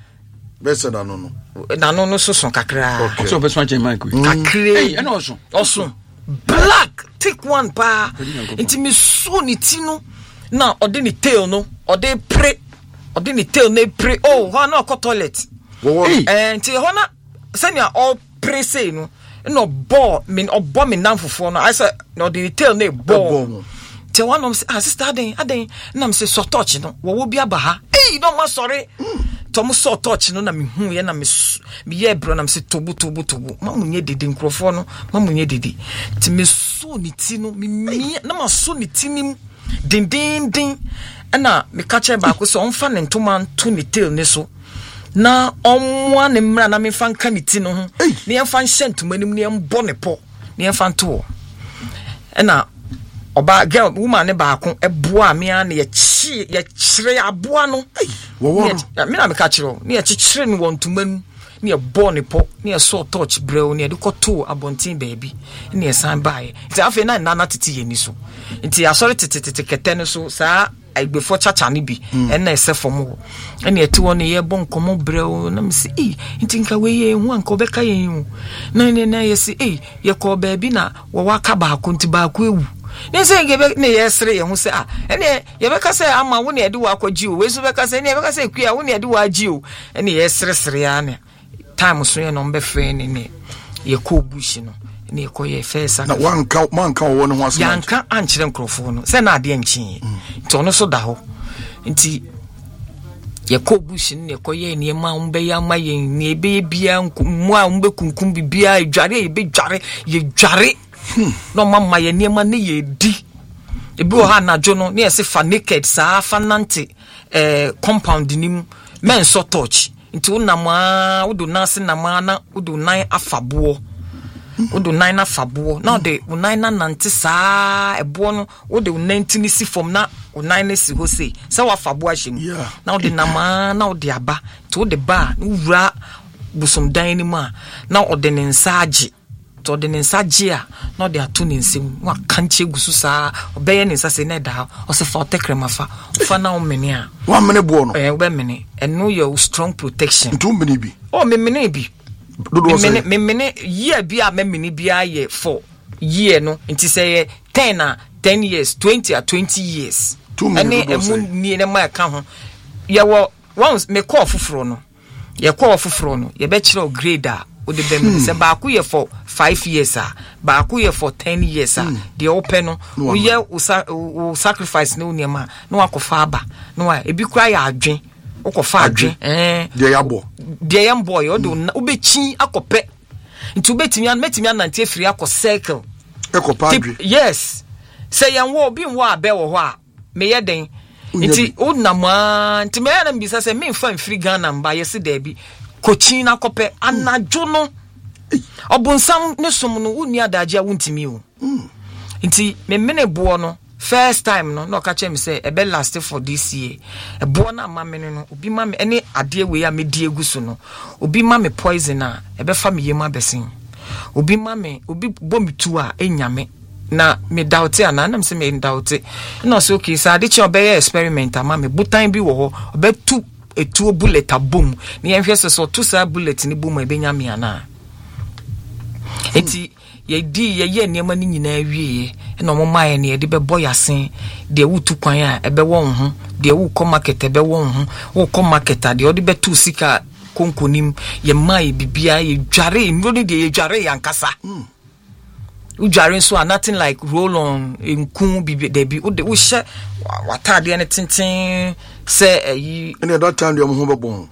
be say na no no na no no so so kakra so be so a chen mic kakra eh na oso oso black take one pa inti me so ni ti no na ode ni tail no ode pre ode ni tail na pre oh ho na ko toilet eh inti ho na senya all pre say no no ball mean obo me nan fofo no I say no the tail na ball te one of ah sister aden aden na me say so touch no wo wo bia ba ha eh no ma sorry to mo so touch no na me hu ye na me me ye bro na me say tobu tobu tobu ma munye dede nkrofo no ma munye dede ti me so ni ti no me mi na ma so ni ti nim din din din na me ka che ba ko so on fa ne ntoma nto ni tail ne so na omwa ne mra na me fa nka ni ti no ho ne en fa nhye ntoma nim ne en bo ne po ne en fa nto na oba girl woman ne ba ko eboa me an ye chi ye kire aboa no wo wo me na me ka kire ne ye kire no wontoma nu ne ye bo ne po ne ye so touch brew ne ye de ko to abontin baby ne ye san bae ti afi na na na tete ye ni so nti asori tete tete kete no so sa agbefo chacha ne bi en na ese fomo en ye ti won ye bon komo brew na me si eh nti nka we ye hu anka obeka ye hu na ne na ye si eh ye ko baby na wo waka ba ko nti ba ko ewu ne se ngebe ne yesre ye hu se ah ene ye beka se ama wo ne ade wa akwaji o we so beka se ne ye beka se kua wo ne ade wa agi o ene yesre sre ya ne time so ye no mbe fe ne ne ye ko bush no ne ko ye fe sa na wan ka man ka wo ne ho asema yanka ankyere nkrofo no se na ade nkyin to no so da ho nti ye ko bush ne ko ye ne ma mbe ya ma ye ne be bia mu a mbe kunkum bibia edware ye be dware ye dware no mama ye niema ne ye di ebi o ha na jo no ne se fa naked sa fa nante eh compound nim men so touch nti unam a udu nase na ma na udu nine afabo udu nine afabo na de nine na nante sa ebo no udu nineteen si form na nine si ho sei sa wa afabo a shim na udu na ma na udu aba to de ba wura busum dan ni ma na udu ne nsaage to de nsaage a na udu atu ne nsem wa kanche gusu sa obeye ne nsase na da o se fa otekrema fa fa na o mene a wa mene bo no eh we mene eno your strong protection ntu mene bi oh me mene bi dodo se me mene year bi a me mene bi a ye for year no nti say ten a ten years twenty a twenty years ene emu ni ne ma ka ho ye wo once me call fufuro no ye call fufuro no ye be kire grade a o de be me say ba ku ye for five years a ba ku ye for ten years a de open no o ye o sacrifice no ni ma no akofa aba no a ebi kura ya adwen okofa adwen eh de ya bo de ya boy o do obechi akope nti obetimi an metimi an nante free akọ circle ekopa adwen yes say yan wo bi nwo abe wo ho a me ye den nti o nama nti me na mbisa say me fa free Ghana mba yesi da bi kochi na kope anajo no obunsam ne som no wuni adaje a wuntimi o nti me mene bo no first time no no ka chem say e be last for this year e bo na ma me no obi ma me ene ade we ya me die gusu no obi ma me poison a e be fa me yema besin obi ma me obi bo me tu a enyame na me doubt ana na me say me doubt no so okay say ade che obey experiment ama me butan bi wo ho obe tu etu bullet abom na yen hwese so tu sa bullet ni bom e be nyame ana eti ye di ye ye niema ni nyina awie na mo maye ne de be boyasen de wutu kwan a ebe won ho de wu ko market ebe won ho wo ko market a de odi be tu sika konkonim ye maye bibia ye dware nro de ye dware yankasa u dware so nothing like roll on nkun bibi de bi wo de wo hye watade ne tenten se ayi ene that time de mo ho bebon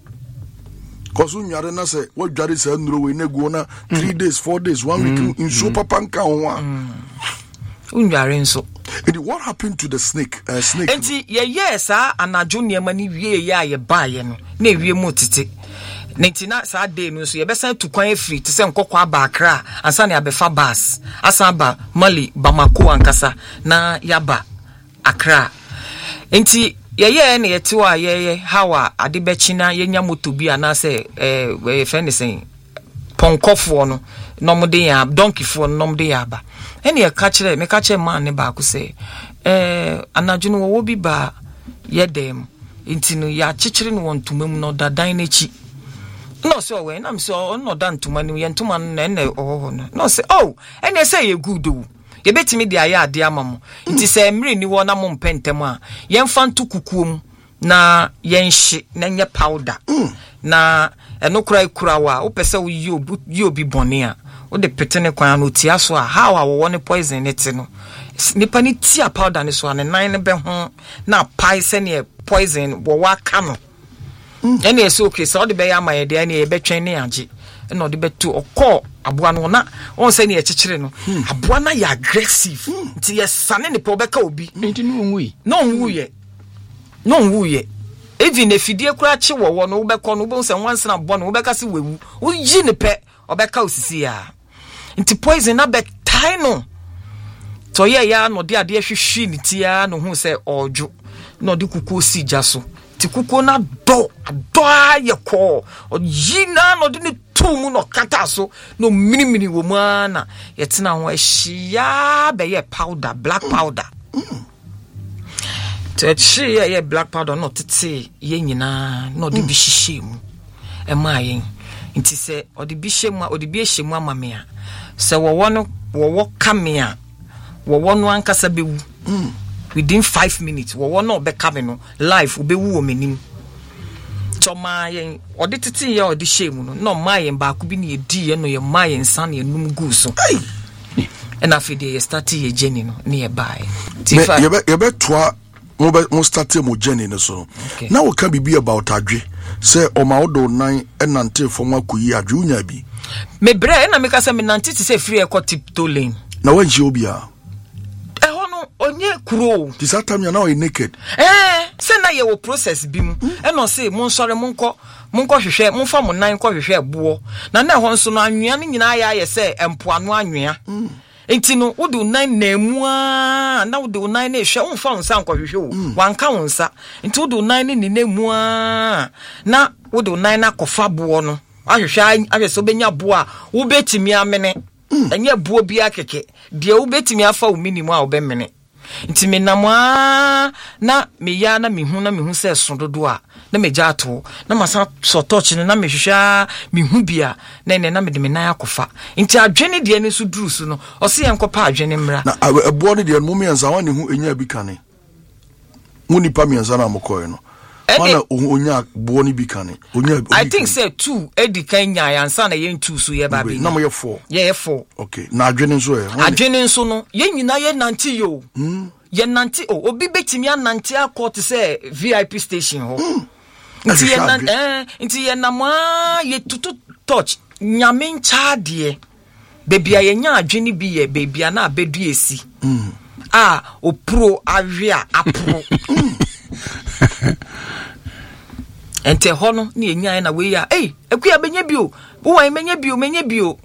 kosu nyare na se wo dware se nuro we na go na three days four days one week in so papa nka ho a unware nso. What happened to the snake? Uh, snake. Enti ye yes ah anajo niema ni wie ye aye baaye no na ewie mu tete. Nenti na sa day no so ye besan tu kwan afiri te se nkokwa aba Accra ansa na abefa bus asa ba Mali Bamako ankasa na yaba Accra. Enti ye ye na ye tiwa ye ye hawa ade bechina ye nya moto bi anase eh we friend say ponkofo no no mo de ya donkey fo no mo de ya ba. Eni e ka kire me ka kire man ne ba ko say eh anadwo no wo bi ba ye dem nti no ya kikire no wontumam no dadan na chi no so we na me so no da ntuma no ye ntuma no na na oho no no say oh eni say ye good o ye betimi de aye ade amamo nti say mri ni wo na mo mpentem a ye mfa ntu kukuom na ye nhye na nye powder na eno kura kura wa wo pese wo yi obi yi obi bone a wo de petene kwan no tia so a how a wo ne poison net no nipa ni tia powder ne so a ne nan ne be ho na pai se ne poison wo wa ka no ene ese okay so de be ya maye de ene e betwen ne age ene de betu okọ aboa no na won se ne e kikire no aboa na ya aggressive nti ye sane ne po be ka obi nti no nwui no nwuye no nwuye even if you kura chi wo wo no be ko no bo se once na bo no be ka se wewu wo yi ne pe obeka osisi ya nti poison na be tai no to ye ya no de ade hwehwe ni tia no hu se ojo no de kuku si jaso ti kuku na do do aye ko oyi na no de ni tumu no kata so no mini mini wo mu ana ye tena ho ahia be ye powder black powder Techi ye ye black powder no tete ye nyina no de bi hihye mu e ma yen nti se odi bi hye mu odi bi hye mu amame a se wo wo no wo wo kamea wo wo no ankasa bewu within five minutes wo wo no be kame no life obewu o menim to ma yen odi tete ye odi hye mu no no ma yen ba ku bi ne edi ye no ye ma yen san ye num gu so and afide ye start ye journey no ne ye buy tifa ye be ye be toa mo be mo start mo journey no so na wo ka bibi about adwe say o ma odo nan enante fo mo akoyi adwe unya bi me bre na me ka say me nante ti say free e ko tiptoe lane na wanji obia e ho no onye kuro ti satam ya na o naked eh say na ye wo process bi mu e no say mo nsore mo nko mo nko hwehwe mo fa mo nan ko hwehwe ebo na na ho nso no anwea ni nyina ya ye say empoano anwea enti no wo do nan na mu a na wo do nan na ehwe wo fa wonsa nkɔhwehwe wo wanka wonsa enti wo do nan ni na mu a na wo do nan na kɔfa boɔ no ahwehwe ahwɛ so benya boɔ a wo betimi amene enye boɔ bi akeke de wo betimi afa wo minimu a wo be mene enti me nam a na me ya na me hu na me hu sɛ so dodo a na me gya to na masa so touch na me hwehwa me hu bia na ne na me de me nan akofa nti adwene de ne so duru so no o se yenkopa adwene mra na ebo ne de no me yansa wan ne hu enya bi kane muni pa me yansa na mokoy no mana onya bo ne bi kane onya I think say two edi kanya yansa na yen two so ye ba bi na mo ye four ye four okay na adwene so ye adwene nso no ye nyina ye nanti yo ye nanti o obi betimi ananti akot say V I P station ho nti ye nan eh nti ye na ma ye tutu touch nyame ncha de bebia ye nya adwene bi ye bebia na abedu esi mm ah opro awia apro ente ho no na ye nya na we ya eh akuya benya bio wo wan menya bio menya bio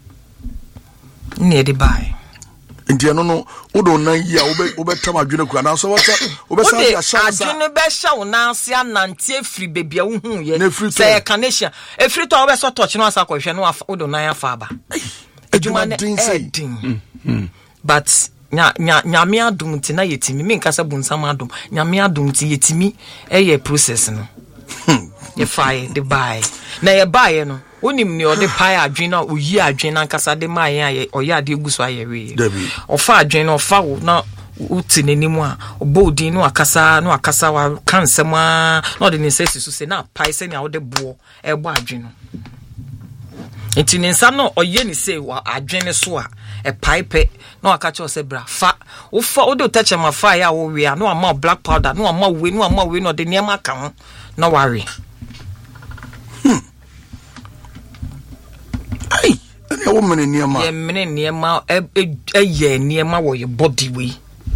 ne de bai nti no no wodo nan yi a wo be tam adwene ku na so wata wo be sa ya sha sa adwene be sha wo nan se anante afri bebia wo hu ye say kanesha afri to wo be so touch no asa ko hwe no wodo nan afa aba adwuma ne edin but nya nya nyame adum ti na yetimi me nkasa bunsam adum nyame adum ti yetimi eye process no ye fire the buy na ye buy no onim ni ode pai adwen na oyi adwen na nkasa de mai aye oya de guso aye we ofa adwen na ofa wo na uti nenimu a obodi no akasa no akasa wa kansem a no de nsesi so se na pai se na ode bo e bo adwen no enti nsa no oye ni se wa adwen so a e pai pe no akacha o se bra fa wo fa ode otache ma fa ya wo we a no ama black powder no ama we no ama we no de niam ka ho na worry ai wo mene niema ye mene niema e ye niema wo your body we.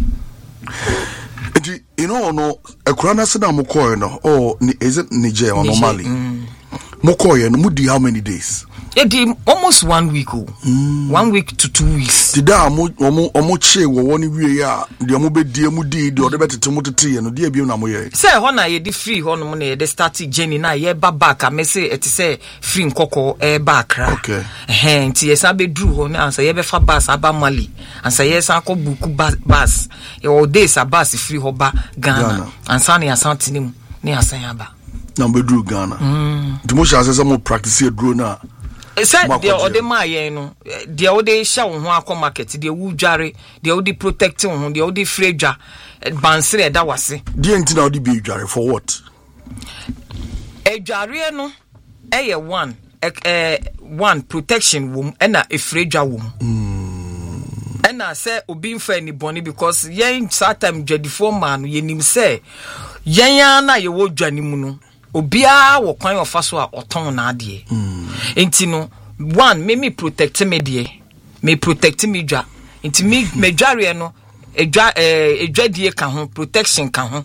You know, no, a crana said I'm no, or is it Niger or normally? Mokoye, no, mudi how many days? It did almost one week, oh. Mm. One week to two weeks. Did I mo omo che wo woni wie ya, de omo be die mu di de odebete timoto tie no de bi na mo ye. Say ho na ye di free ho no mo na ye de start journey na ye ba back am say et say free nkoko e back ra. Okay. Eh nti ye sa be dru ho na say ye be fa bus aba Mali. And say ye sa ko buku bus. Ye all days a bus free ho ba Ghana. And sa na ya santinim ne asan aba. Na be dru Ghana. Mm. Dimo sha say some practice dru na. Said the other my no the other show ho akọ market the wu dware the other protecting ho the other frager bansere da wase the enti na odi be dware for what e dware no e ye one eh one protection wom e na e frager wom mm e na say obi mfa ni boni because yen satam dwadifo man yenim say yen na ye wo dwane mu no obia wo kwan ofa so a oton na ade enti no one me me protect me de me protect me dwa enti me me dware no edwa eh edwadie ka ho protection ka ho.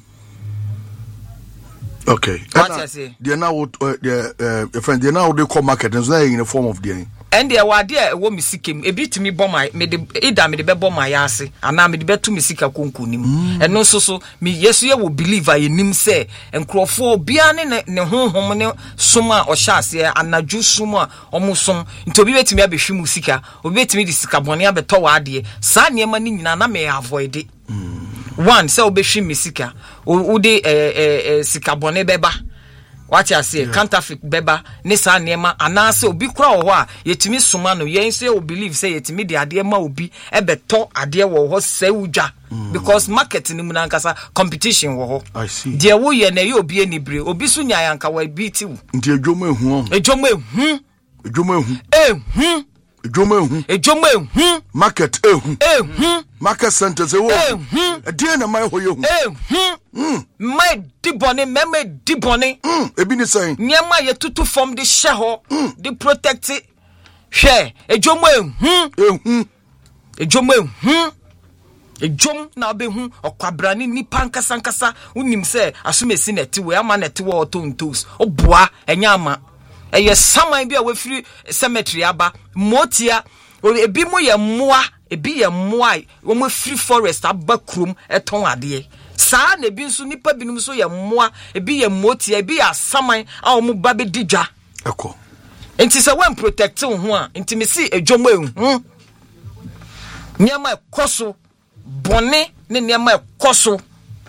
Okay, what I say they now the uh friend they now they call market and so in the form of the and there were there wo misikem ebitimi bɔ my me de ida me de bɛbɔ my ase ana me de betu misika konkonim ɛno so so me yesu ye wo believe a yenim sɛ nkrofo bia ne ne honhom ne som a ɔhyɛ ase anadwo som a ɔmo som nti obi betimi abehwe musika obi betimi de sika bɔne abɛtɔ wa ade saa niema ni nyina na me avoid it. One sɛ obehwe misika wo de eh eh sika bɔne bɛba what you say counterfeit beba ne sa niema anase obi kura wo ho a yetimi soma no yen say o believe say yetimi de ade ma obi ebeto ade wo ho se udwa because market ni mu na nkasa competition wo ho. I see de wo ye na ye obi enibre obi so nya yanka wa beat wu nti edwoma ehu edwoma ehu edwoma ehu ehu edwoma ehu edwoma ehu market ehu ehu market centers ehu ehu ade na mai ho ye hu ehu mm my dibone meme dibone mm ebi ni say nyema ye tutu from the sheho the protect hwe edwoma ehu ehu edwoma ehu ejom na obehu okwabrani nipa nkasa nkasa unim se asumesi neti we ama neti wo otontos oboa enya ama eye saman bia we free cemetery aba motia ebi mo ye moa ebi ye moa wo mo free forest aba krum eton ade saa na ebi nso nipa binum so ye moa ebi ye motia ebi ya saman a wo mo ba be digwa eko enti se when protect wo ho a enti me si ejom ehu nyama ekoso bone ne niema ekoso.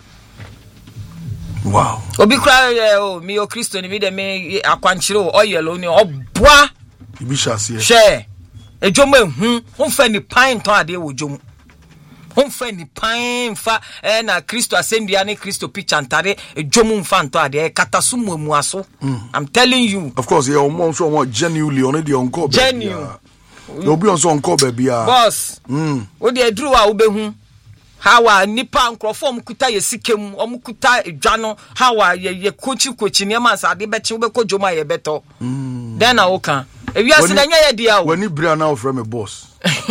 Wow. Obi kra o mi o Kristo ni mi de me akwanchire o oyelo ni oboa ibi shase she ejom ehu onfa ni pan ton ade wo jom onfa ni pan fa eh na Kristo asendua ne Kristo picture ntare ejom onfa nton ade kataso mu aso. I'm telling you, of course you almost so more genuinely on the onko genuine obi on so onko bia boss mm wo de aduru a wo behu hawa nipa nkrofom kuta ye sikem omukuta edwano hawa ye ye kochi kochi niam asade beche wo be kojoma ye beto mm then na woka ewiase na nya ye dia o wani bria na ofre me boss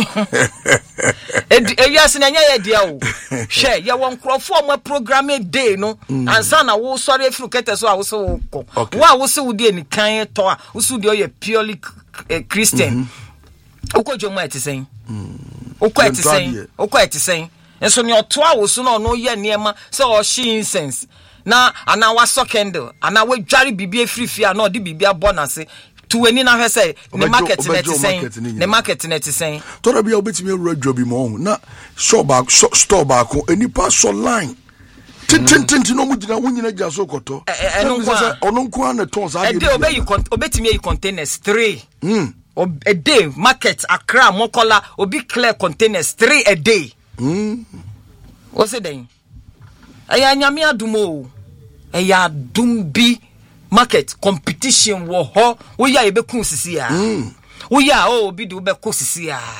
ewiase na nya ye dia o hwe ye won nkrofom program day no ansa na wo sori afru kete so a wo so ko wa wo se wo die ni kan to a wo so die ye purely Christian okojoma etisen okọ etisen okọ etisen enso ni oto awoso na no ye niema se o shi incense na ana wa so candle ana we dware bibia frifia na odi bibia bonase to eni na hwese ne market net sen ne market net sen to da bia obetimi ewura dwobi mo hu na shop back store back eni pa so line tintintin no mu gina wunyina gya so koto eno kwa ono nko na ton sa de obeyi obetimi yi containers three mm a day market Accra Mokola obi clear containers three a day. Mm. What's it then? Aya nyame adumo. Aya dumbi market competition wo ho. Wo ya ebe kun sisi ya. Mm. Wo ya o obi do be ko sisi ya.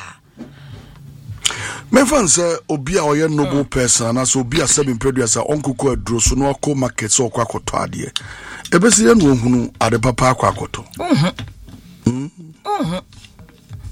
Me fan say obi a oye noble person na so obi a seven producer onkuko aduro so no akọ market so akọ akoto ade. Ebe si ya no hunu ade papa akọ akoto. Mhm. Mhm.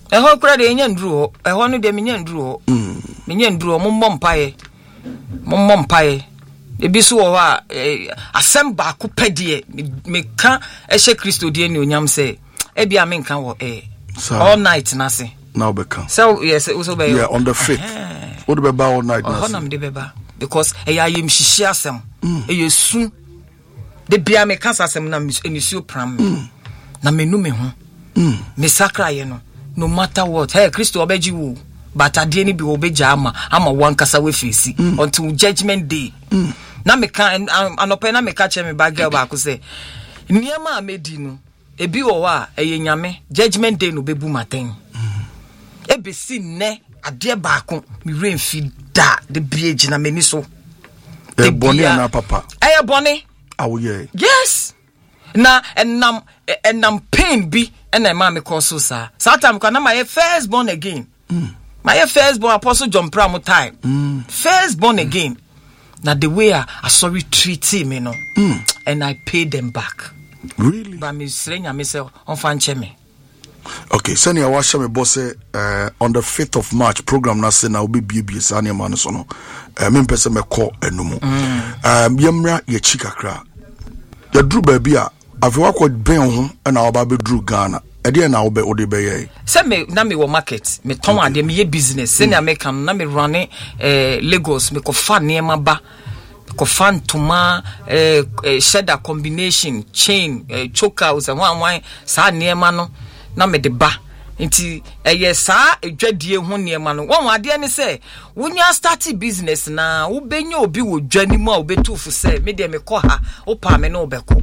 e ho kura de nya nduru ho e ho no de me nya nduru ho mm me nya nduru ho mo mpae mo mo mpae ebi so wo ha asem ba ko pedie me ka e hye Kristo die ni onyam se e bia me nka wo eh all night na se now be kan so yes it was obey yeah on the fifth what be ba all night na se honam de beba because e ya yem hihia asem e yesu de bia me ka asem na enisuo pram na menu me ho me sakra ye no no matter what hey Kristo obeji wo but ade ni bi obeja ama ama wankasa we face until judgment day mm. na me kan anope na me ka che me bagel ba ko se niema amedi no ebi wo wa eye nyame judgment day no bebu maten mm. e be si ne ade ba ko mi remfi da de bieji na meni so e boni na papa e boni awo ye yes na enam enam pain bi na ma me call so sa satam kwa na my first born again mm. my first born Apostle John Pram time mm. first born again na the way I, I sorry treat me no mm. and I paid them back really but me srenya me say on fan me okay send your wash me boss uh, on the fifth of March program na say na obi bie sane man so no uh, me pese me call enumu um yemra ye chikakra ya dru ba bia afewa ko ben ho na oba be dru Ghana ede na obe ode be ye say me na me wo market me ton ade me ye business say na me kan na me run eh Lagos me ko fa niema ba ko fan tuma eh shader combination chain eh, chokers and one one sa niema no na me de ba nti eye sa edwadie ho niema no won ade ne say wonya start business na wo benya obi wo dwani mu a obetufu say me de me ko ha wo pa me no obeko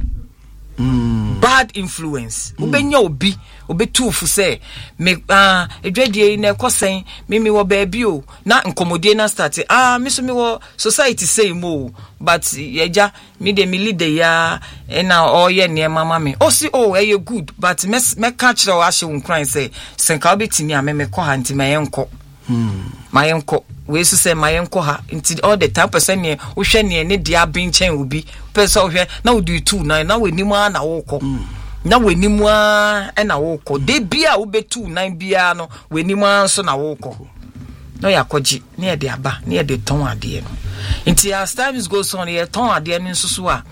mm. bad influence mm. ubenya obi obetufu say me ah edwadie na ekosen mimi wo baabi o na nkomodie na start ah me so me wo society say mo but yeja me de me leader ya na oye ne mama me o si oh eh good but me me catch o ahye unkran say senka obetimi a me me ko ha nti me yenko hmm mayenko we so say mayenko ha nti all the time person ne wo hwe ne ne dia benchen obi person wo hwe na wo do two nine na we nimu a na wo ko na we nimu a e na wo ko de bia wo be two nine bia no we nimu a so na wo ko no yakoji ne e de aba ne e de ton ade no nti as times goes on ye ton ade no nsusu a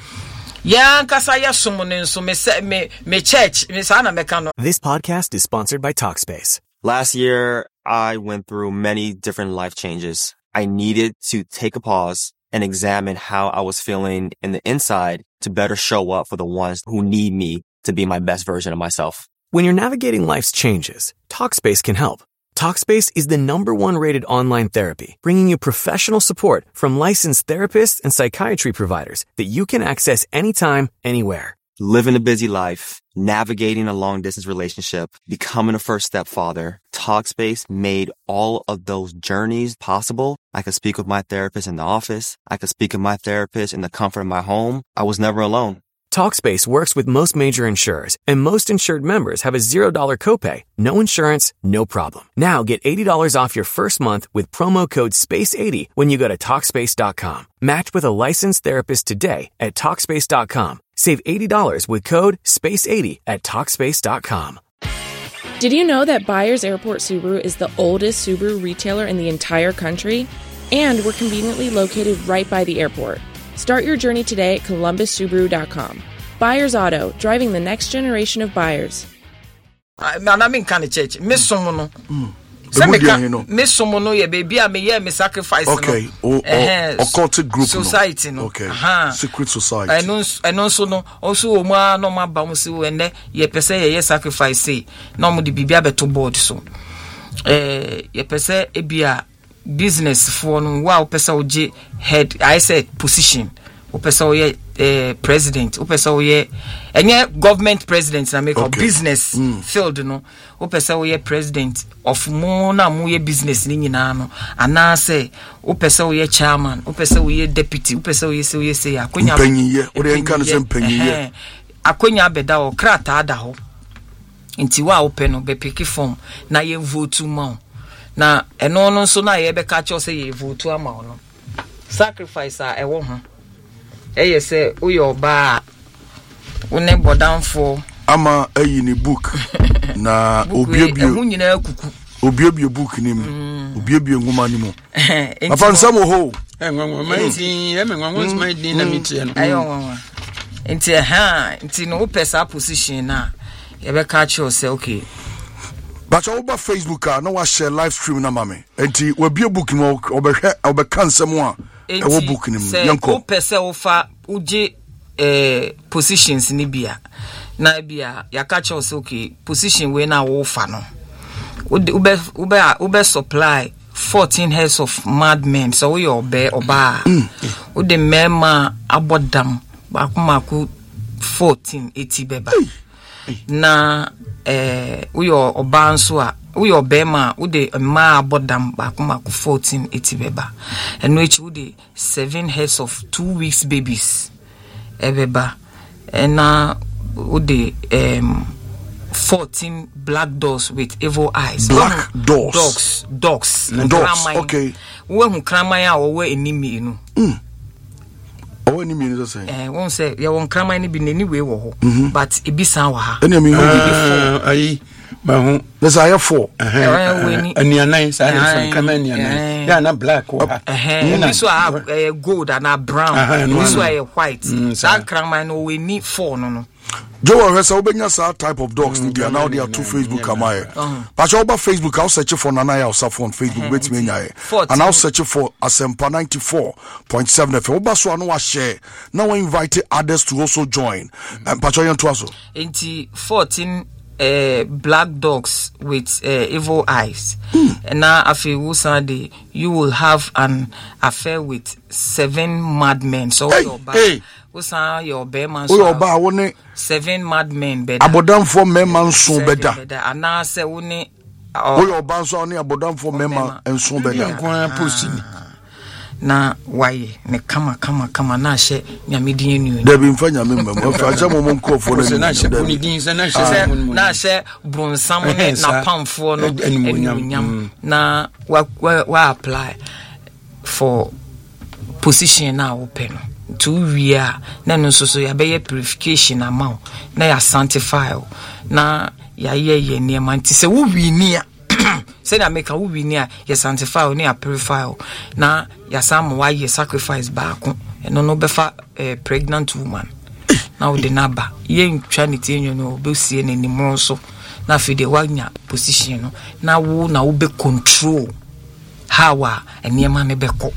ya nkasa ya somo ne nso me me me church me sa na me kan no. This podcast is sponsored by Talkspace. Last year, I went through many different life changes. I needed to take a pause and examine how I was feeling in the inside to better show up for the ones who need me to be my best version of myself. When you're navigating life's changes, Talkspace can help. Talkspace is the number one rated online therapy, bringing you professional support from licensed therapists and psychiatry providers that you can access anytime, anywhere. Living a busy life, navigating a long-distance relationship, becoming a first-step father, Talkspace made all of those journeys possible. I could speak with my therapist in the office. I could speak with my therapist in the comfort of my home. I was never alone. Talkspace works with most major insurers, and most insured members have a zero dollar copay. No insurance, no problem. Now get eighty dollars off your first month with promo code space eighty when you go to Talkspace dot com. Match with a licensed therapist today at Talkspace dot com. Save eighty dollars with code space eighty at Talkspace dot com. Did you know that Byers Airport Subaru is the oldest Subaru retailer in the entire country? And we're conveniently located right by the airport. Start your journey today at Columbus Subaru dot com. Byers Auto, driving the next generation of buyers. I mean, kind of church. Miss Somono. Miss Somono, yeah, baby, I mean, yeah, me sacrifice. Okay, or occultic group. Society, no. Okay, uh-huh. Secret society. I know, I know, so no, also, ma, no, ma, bamusu, and then, ye, per se, ye, sacrifice, say, no, mo, di bibia beto board, so. Eh, ye, per se, ebia. Business for no wow person oje head I said position o person oye eh president o person oye enye government president na make okay. business mm. field no o person oye president of mo na mo ye business ni nyina no ana say o person oye chairman o person oye deputy o person oye say oye say akonya panyiye o de nka no say panyiye akonya beda o krata ada ho nti wa o pe no be pick form na ye vote ma na eno no so na ye be ka cho say ye vote ama no sacrifice a e wo ho e ye say wo yo ba wo ne bodamfo ama ayi ni book na obiebie hu nyina kuku obiebie book ni mu obiebie nguma ni mu afa nsamo ho enwanwa mai enwanwa nsma din na mitie no ayo nwanwa enti ha enti no pesa position na ye be ka cho say okay but over Facebook na wa share live stream na mame enti wabie book no obehwe obeka nsamo a e wo book ni mu yanko pesa wo fa uje eh positions ni bia na bia ya ka cho say okay position we na wo fa no ube ube ube supply fourteen heads of madmen so we obey oba wo de mema abodam ba kumaku fourteen eighty beba na eh we oba nso a we obema wo de ma abodam ba kumaku fourteen eighty beba and which wo de seven heads of two weeks babies ebeba and na wo de um fourteen black dogs with evil eyes. Black dogs. Dogs. Dogs. Dogs. Okay. We hu kramaya o we enimi nu. Mm. O enimi nu say. Eh, won say ya won kramaya ni bi nani we wo ho. But ebisa wa ha. Eni mi hu ayi ma hu. There's I have four. Eh. Ani anai sa ni kramaya ni anai. Ya na black wa. Eh. This one gold and a brown. This one white. That kramaya no we need four no no. Joe Resa obenya sa type of dogs mm, ni now they are two Facebook amaye. But over Facebook I'll search for Nana Osafo on Facebook wait me nyae. And I'll search for Asempa ninety-four point seven F M. Oba so no share. Now we invite others to also join. And Pachoyan Twaso. Into fourteen uh, black dogs with uh, evil eyes. Mm. And now after Sunday you will have an affair with seven madmen. So hey, your back. Hey. Usa your bear so oba woni seven madmen better abodam for memman so better ana se woni o your oba so oni abodam for memman enso better kwa post ni na waye ne kama kama kama na hye nyamedin enu da bi mfanya memma mo fa cha mo nkofo na na hye kuni din se na hye na hye bronsam ne na pamfo no enunyam na wa wa apply for position na open two year na no so so ya be purification amount na ya sanctify na ya ye ye niam anti se wo wini a se na make wo wini a ya sanctify na ya purify na ya sam wa ye sacrifice back no no be fa eh, pregnant woman na wo de na ba ye ntwa ne tie nyo no be sie na nimro so na fi de wanya position no na wo na wo be control how a niam na be ko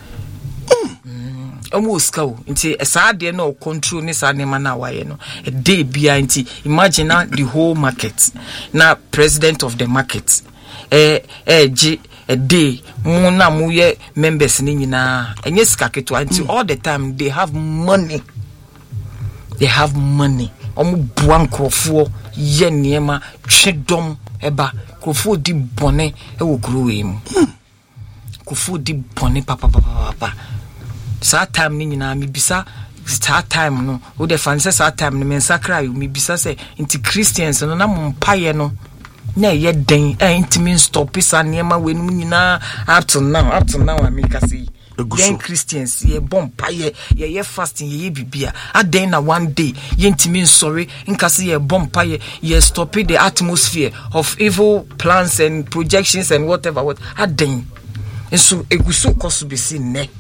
almost go into a sad day no control ni sa nema na waye no a day bia nti imagine now the whole market na president of the market eh eh g a day mu na mu ye members ni nyina enye sika ketwa nti all the time they have money they have money omu buankrofo ye niema twedom eba krofo di bone e wo kuruwe mu krofo di bone papa papa papa sa time ni nyina mi bisa sa time no wo de fanse sa time no men sakra yo mi bisa se inti Christians no na mpaye no na ye den eh inti min stop isa niema we no nyina up to now up to now America say yen Christians ye bompaye ye ye fasting ye bibia aden na one day ye inti min sorry nkase ye bompaye ye stop the atmosphere of evil plans and projections and whatever what aden enso eguso koso be si ne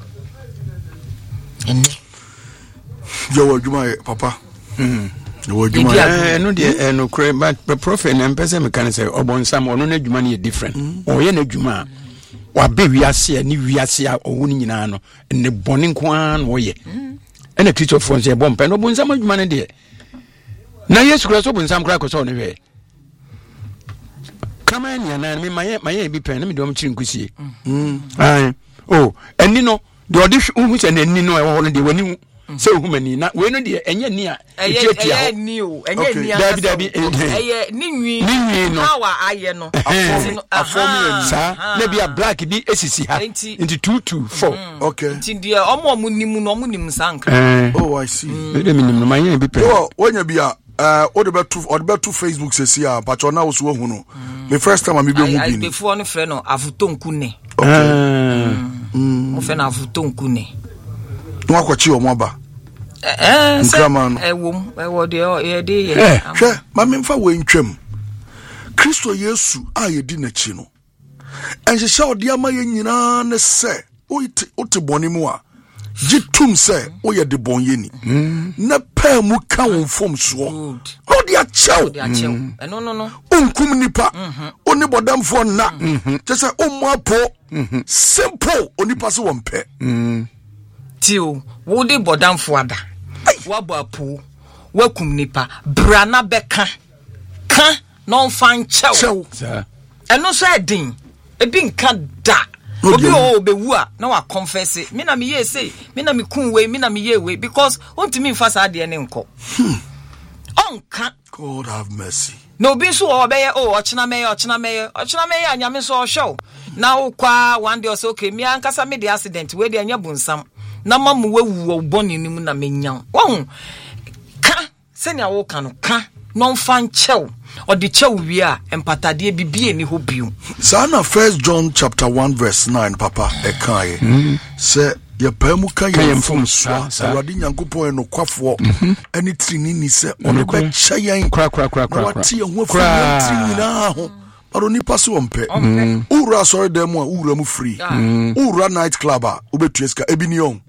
Joe Juma papa mm Joe Juma eh no de eh no kre but prophet na mpese me kan say obonsam ono na djuma na different o ye na djuma wa be wiase ni wiase a owo ni nyina no ne bone nko an wo ye ena teacher for say bompa no obonsam djuma na de na Yesu Christ obonsam kra ko so ne we kama ni na me maye maye bi pen na me do m chiri nkusie mm ai oh eni no de odi hu se na ni no e wo no de wani se hu mani na we no de enye ni a etia ho ni o enye ni a dabi dabi eye ni nwi ni nwi no how aye no afomu sa na bia black bi esisi ha into two two four okay nti de omo omo nimu no omo nim sanka oh I see we de minim no maye bi pe oh wonya bia uh what about two or about two Facebook says here but na wo so hu no the first time I be hu bi ni before no frɛ no avutonku ne okay mm mo fɛ na avutonku ne no akwachi o mo ba eh nkraman ewom ewo de e de ye hwe ma memfa we ntwam Kristo Yesu a ye di na chi no enhyehyɛ ode ama ye nyina ne se oite ote bɔne mu a gitum se oyɛ de bɔn ye ni na pa mu ka won fom so no de a chew no no no unkum nipa oni bodamfo na te se ommo apo simple onipa se won pɛ tio wo de bodamfo ada wo abo apo wakum nipa brana beka ka non fan chew eno so edin ebi nka da obi o bewu a na wa confess me na me ye say me na me kun we me na me ye we because ontimi mfa sa de ne nko onka God have mercy no bi so obeye o ochina meye ochina meye ochina meye anyame so ohwe na wo kwa one day so okay me ankasa me the accident we de anya bunsam na mamu wewu wo boni ni mu na menya wo ka se nya wo ka no ka non fan chew or the chew we are empatade bibie ni ho biu sana First John chapter one verse nine papa e kai mm. se ye pamu ka ye mfom so awade nyankopon no kwafo ani trini ni se ono be cheyen kra kra kra kra wati ye ho afri trini na ho aro ni paso ompe ura sorry dem a ura mu free ura night club a obetueska ebini on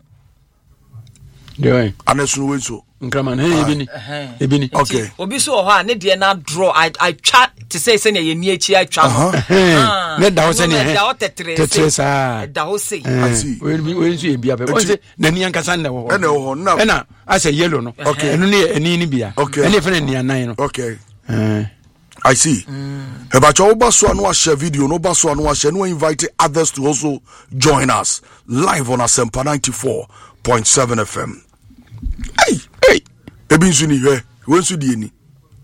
dey anesu wenso nkraman hey ebini ebini okay obi so ho a ne de na draw i i chat to say say na ye ni achi atwa no ne da ho say ne da ho tetre tetre sa da ho say we we so e bia be o say na ni ankasa na wo na wo na na asa yellow no okay eno ne ani ni bia ene fe na ni anan no okay eh I see. Ebacho obaso anu a share video no obaso anu a share no invite others to also join us live on Asempa ninety-four point seven F M. Hey, hey. Ebi nsu ni hwe, we nsu die ni.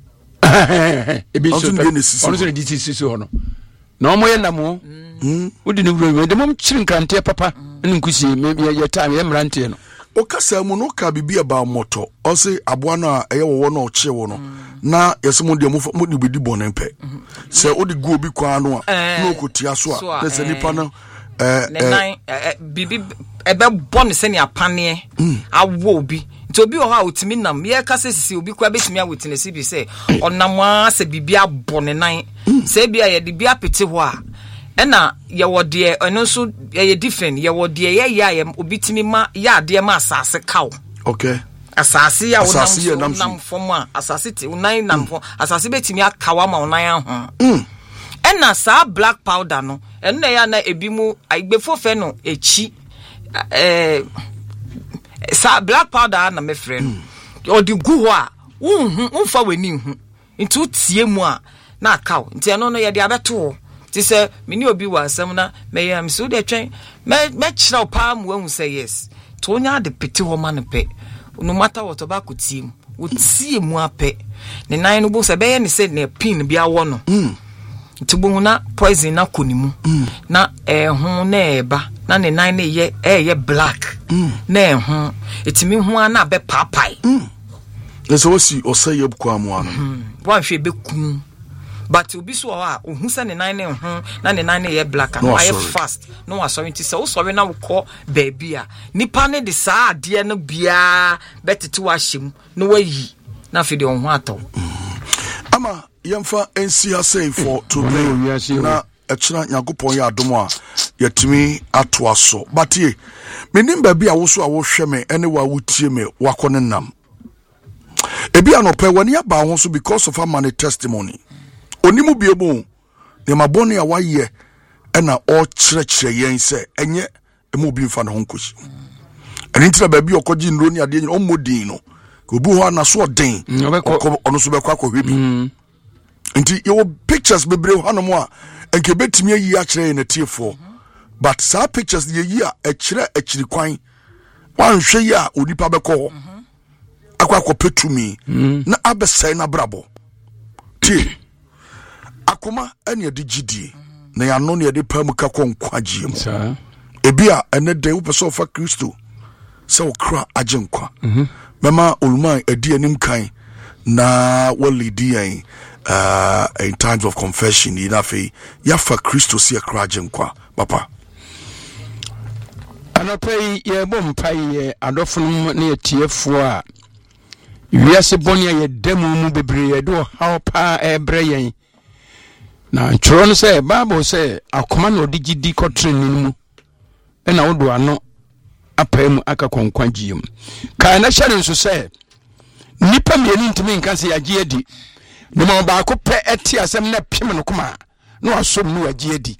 Ebi nsu die ni sisi. Onu so di sisi ho no. Na omo ye namo. Mm. Odi ni wuro we de mom chiri nkrante papa nkusi me ye time ye mrante no. Okasa mu no ka bibia ba moto. O se aboa no a eye wo no oche wo no. Na yesemo de mu mu di bedi bonen pe. Se odi gu obi kwa no a no kotia so a. Na se nipa no eh eh bibi ebe bon se ne apane awo obi. Nti obi o ha otimi nam ye ka se sisi obi kwa betimi a witness bi se onam a se bibia bone nan. Se bia ye de bia pete ho a ena ye wode eno so ye different ye wode ye ya ye obitimi ma ya de ma asase kaw okay asase ya wonam nam fom a asase ti unan nam fom asase betimi akawa ma unan ho mm ena sa black powder no ena ya na ebimu aigbefo fe no echi eh sa black powder na me frɛ no odi gu ho a unhu unfa wani hu nti tie mu a na akaw nti eno no ye de abeto ti se mini obi wa asem na me yam so de twen me me kyerɛ pa mu ahu say yes to onya de pete ho ma no pe no matter what tobacco team wo tie mu apɛ ne nan no bo se be ye ne se ne pin bi awo no mm ti bo na poison na konimu na eh ho na eba na ne nan ne ye eh ye black na eh ho etimi ho ana be papai mm eso osi oseye kwa mu ano wan hwe be kun but obi so ha ohun se ne nan ne ho na ne nan ne ye black and I fast no was sorry to say o sorry na wo call baby a nipa ne de saa ade no bia betete wa hyem no wayi na fe de ho ataw ama yemfa nsi asay for today na echira nyagopon ya adom a yetimi ato aso but ye menim baby a wo so a wo hwe me ene wa wotie me wakone nam ebi anope wani aba ho so because of our testimony onimu biemu ne maboni a waye ena o kyerɛkyerɛ yen se enye emu bi mfa na ho nkosi eni ntira ba bi okoji nro ni ade o modin no obi ho na so den ono so bekwa ko hwebi nti your pictures bebre ho no mo a enke betimi ayi a kyerɛ na tiefo but sa pictures ye yi a ɛkyerɛ akyiri kwan wan hwe yi a onipa bɛkɔ akwa akɔ petumi na abesai na brabo ti akoma ene de gidie na ya no ne de pamu ka konkwagie mu ebia ene de wo pese ofa Kristo se wo kra agenkwa mema oluma edi anim kan na walidi yan uh in times of confession ina fe ya fa Kristo se kra agenkwa papa Anopay ye bompay adofum ne tiefo a wiase boni ye demu mu bebre do how pa ebre yen na ntro no say Bible say akoma no digidi kotren mu e na wodo ano apam aka konkwan giem ka na hyare nso say nipa mieni ntimi nka se yagye adi ne ma ba ko pe eti asem na pem no kuma no asom no yagye adi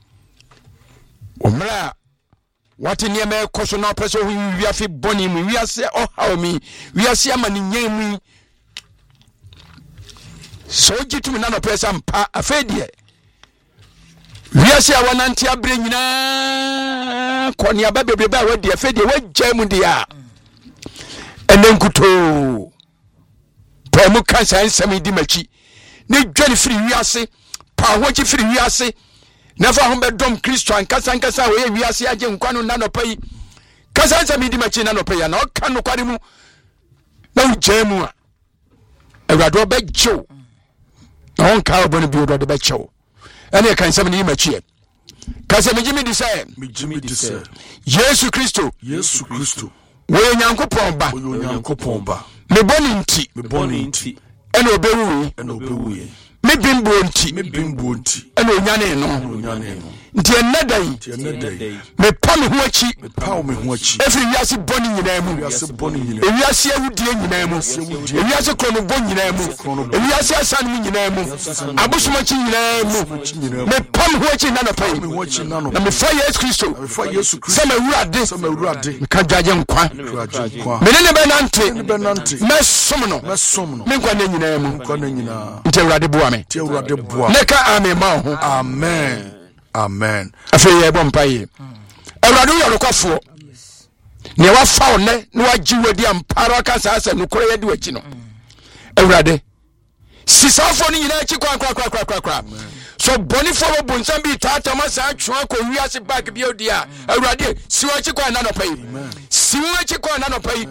omra wati niye me koso na peso wi afi boni mu wi ase o hawo mi wi ase amani nyen mu so gitu na no pesa mpa afedie wi ase awananti abre nyina koni ababebrebe a wadi afedie wagya mu dia enenkuto pemu kansa nsami di machi ne dwani firi wi ase pa hoji firi wi ase never home dom Christian kasa kasa we wiase age nkwano na no pai kasa nsa mi di machi na no pai na o kan no kware mu na ujemu a ewrado be jew na on ka obon bi odo be chew ene kan sam ni machi kasa mi jimi di say mi jimi di say Yesu Kristo Yesu Kristo we nyankopon ba we nyankopon ba me boni nti me boni nti ene obewu ene obewu me bimbo nti me bimbo nti ene onyane no onyane no nti enadai nti enadai me pa me ho achi me pa me ho achi every wiase boni nyina mu wiase boni nyina wiase awudie nyina mu wiase krono bo nyina mu wiase asan mu nyina mu abusuma chi nyina mu me pa me ho achi na no pai me ho achi na no na me fa Yesu Kristo me fa Yesu Kristo sama urade sama urade ka jaje nkwa me ne be nante ne be nante me som no me som no me nkwa na nyina mu nkwa na nyina nti urade boa me nti urade boa ne ka amen ma ho amen amen afi ye bom paye urade yo lokofo ne wa fa one ne wa ji wadi amparo ka sa asa no kore yadi wachi no urade sisafo ni nyina chi kwa kwa kwa kwa kwa so boni fo bo nsam bi tata ma sa atwa ko wiase bag bi odi a urade si wa chi kwa na no paye si wa chi kwa na no paye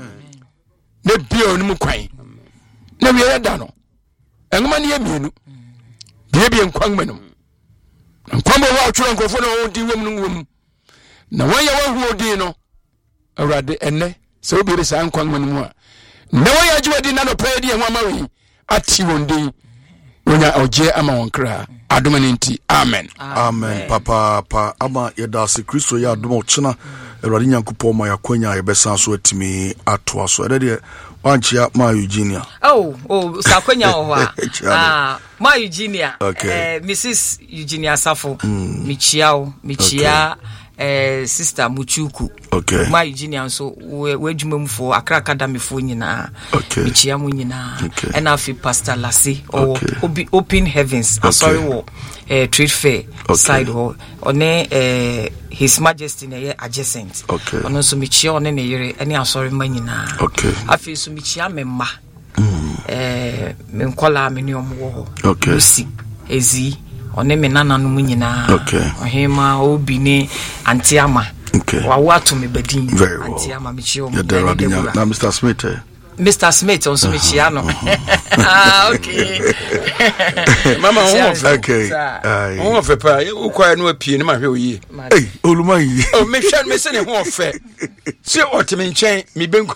ne bio ni mu kwan na wi ya da no engoma ne yemienu bie bie nkwan manum nkwambo wa atwa nkofo no di wom no wom na wanya wa hu odi no awrade enne se obi re sa nkwan manum a na wanya jiwadi na no paye di enwa mawi ati wondi wonya oje ama wonkra adoma nti amen amen papa pa ama yeda se Kristo ya adoma ochina awrade nyankopɔ ma yakwanya yebesa so atimi atoa so ede de wanchia ma Eugenia oh oh sakwanya ho a ah ma Eugenia okay. eh Missus Eugenia Safo mm. michiao michia okay. eh sister Muchuku okay. ma Eugenia so we adwumamfo Accra Academy fo nyina okay. michia mu nyina okay. and afi Pastor Lassie or okay. Open Heavens okay. sorry wo eh trade fair okay. side ho one eh His Majesty na ye adjacent okay. ono so michia one ne yere ene asori ma nyina okay. afi so michia memma mm. eh me nkola me ni omo wo okay. si ezi one me nana no mu nyina okay. ohema obi ni antiama okay. wa watu me badin well. antiama michia omo yeah, na Mister Smith eh? Mister Smith on so michia no ah okay mama who okay ai who fe pa u kwa no apie ni ma hwe oyi eh oluma yi oh me hwa me se ne ho fe se otime nchen me benku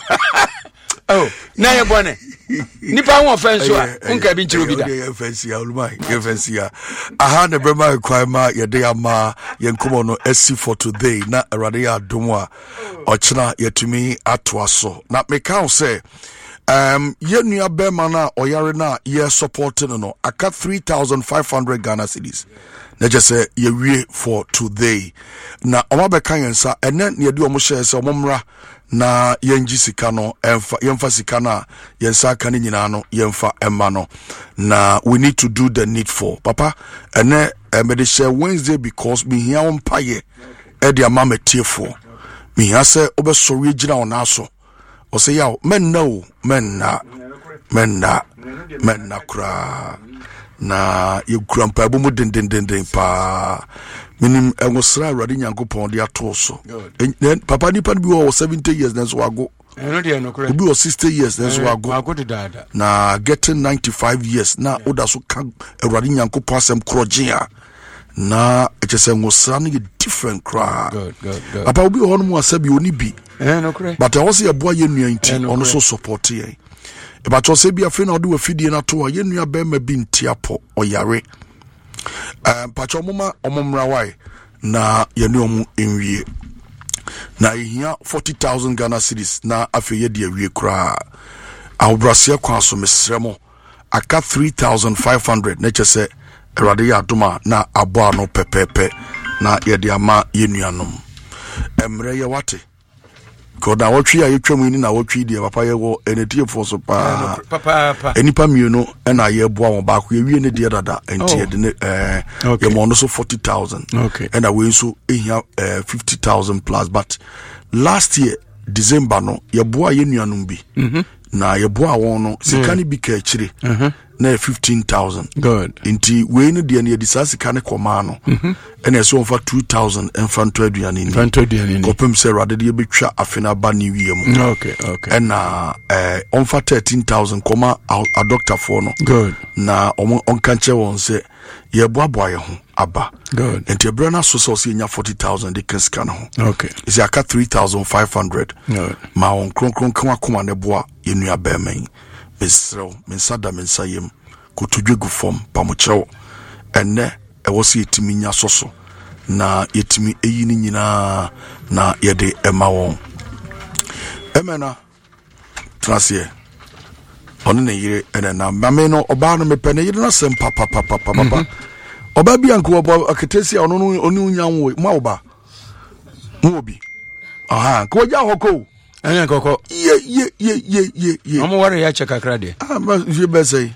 oh na ye bone nipa ho fe nso a unka bi nchiro bi da ye fancy ya oluma ye fancy ya aha ne brema kwa ma ye de ama ye nkomo no esi for today na awrade ya adom a ochina yetumi atoa so na me kan say um ye nua be ma na oyare na ye support no no aka three thousand five hundred Ghana cedis na je say ye wie for today na oma be kan yensa ene ne de omo share say omomra na yenji sika no emfa yemfa sika na yensa kan nyina no yemfa emma no na we need to do the needful papa ene me de share Wednesday because me here on paye e de ama metiefo me here say obesori gina ona so o say yaw men no men na men na men na kra na ye kura mpa bo mu den den den den pa minim engosra awrade nyankopon de ato so papa ni pan bi wo seventy years na so ago eno de no kra bi wo sixty years na so ago ago de dada na getting ninety-five years na oda so ka awrade nyankopon asem kroje a na echese ngosra no different cry good good good papa obi ho no mu asabi oni bi eh no kure but I was here boy yenua nti ono so support ye e ba cho se bi afi na ode wa fidie na to yenua be ma bi ntiapo oyare um pacho moma omomra wai na yenu omu enwie na ihia forty thousand Ghana cedis na afi ye de awie kra awbrasia kwa so mesremo aka three thousand five hundred na chese erade ya adoma na abo ano pepepe na ye de ama yenuanom emre ye wate koda wotwi ya yetwam ni na wotwi de papa ye wo enetie fo so pa papa papa enipa mienu na ye boa won ba ko ye wie ne de dada entie de ne eh ye mo no so forty thousand okay and we so ehia fifty thousand plus but last year December no ye boa ye nuanom bi mhm na ye boa won no sika ni bi ka chire mhm na fifteen thousand good inti we ne de ne disasi sika ne koma no mhm ene so for two thousand and fanto aduane ni fanto aduane ni kopem se rade de betwa afena ba ni wiemu okay okay ena eh on for thirteen thousand koma a doctor for no good na on on kanche won se ye boaboa ye ho aba good enti ebra na so so se nya forty thousand de kanska no okay isi aka three thousand five hundred good ma on kron kron kan akoma ne boa ye nua ba man mesrew mensada mensayem kotudwegu fom pamochew enne e wosi etimi nya soso na yetimi eyi ni nyina na yede ema won emena trasie onu ne yire ene na mame no oba no mepene yire na sem papa papa papa oba bi anko oba aketesi onu onu nyanwo ma oba mu obi aha ko ja hoko ene koko ye ye ye ye ye ye omo ware ya cheka krade ah ma je be say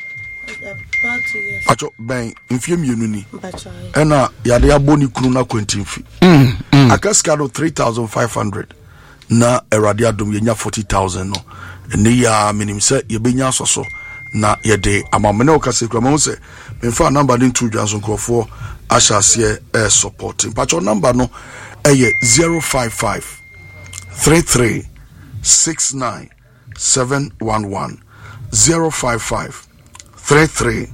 acho ben infie mienu ni ena yade aboni kunu na kwantimfi mm, mm. akaska do three thousand five hundred na erade adom yenya forty thousand no ne ya minim se yebenya soso na yede amamene okase krama ho se memfa number ni two dwanso krofo ashase e supporting pacho number no eye zero five five three three six nine seven one one zero five five three three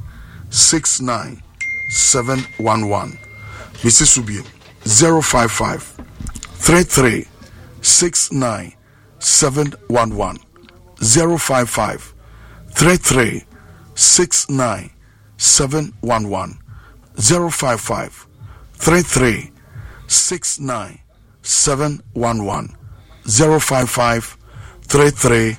six nine seven one one Missus Subie zero five five three three six nine seven one one zero five five three three six nine seven one one zero five five three three six nine seven one one zero five five three three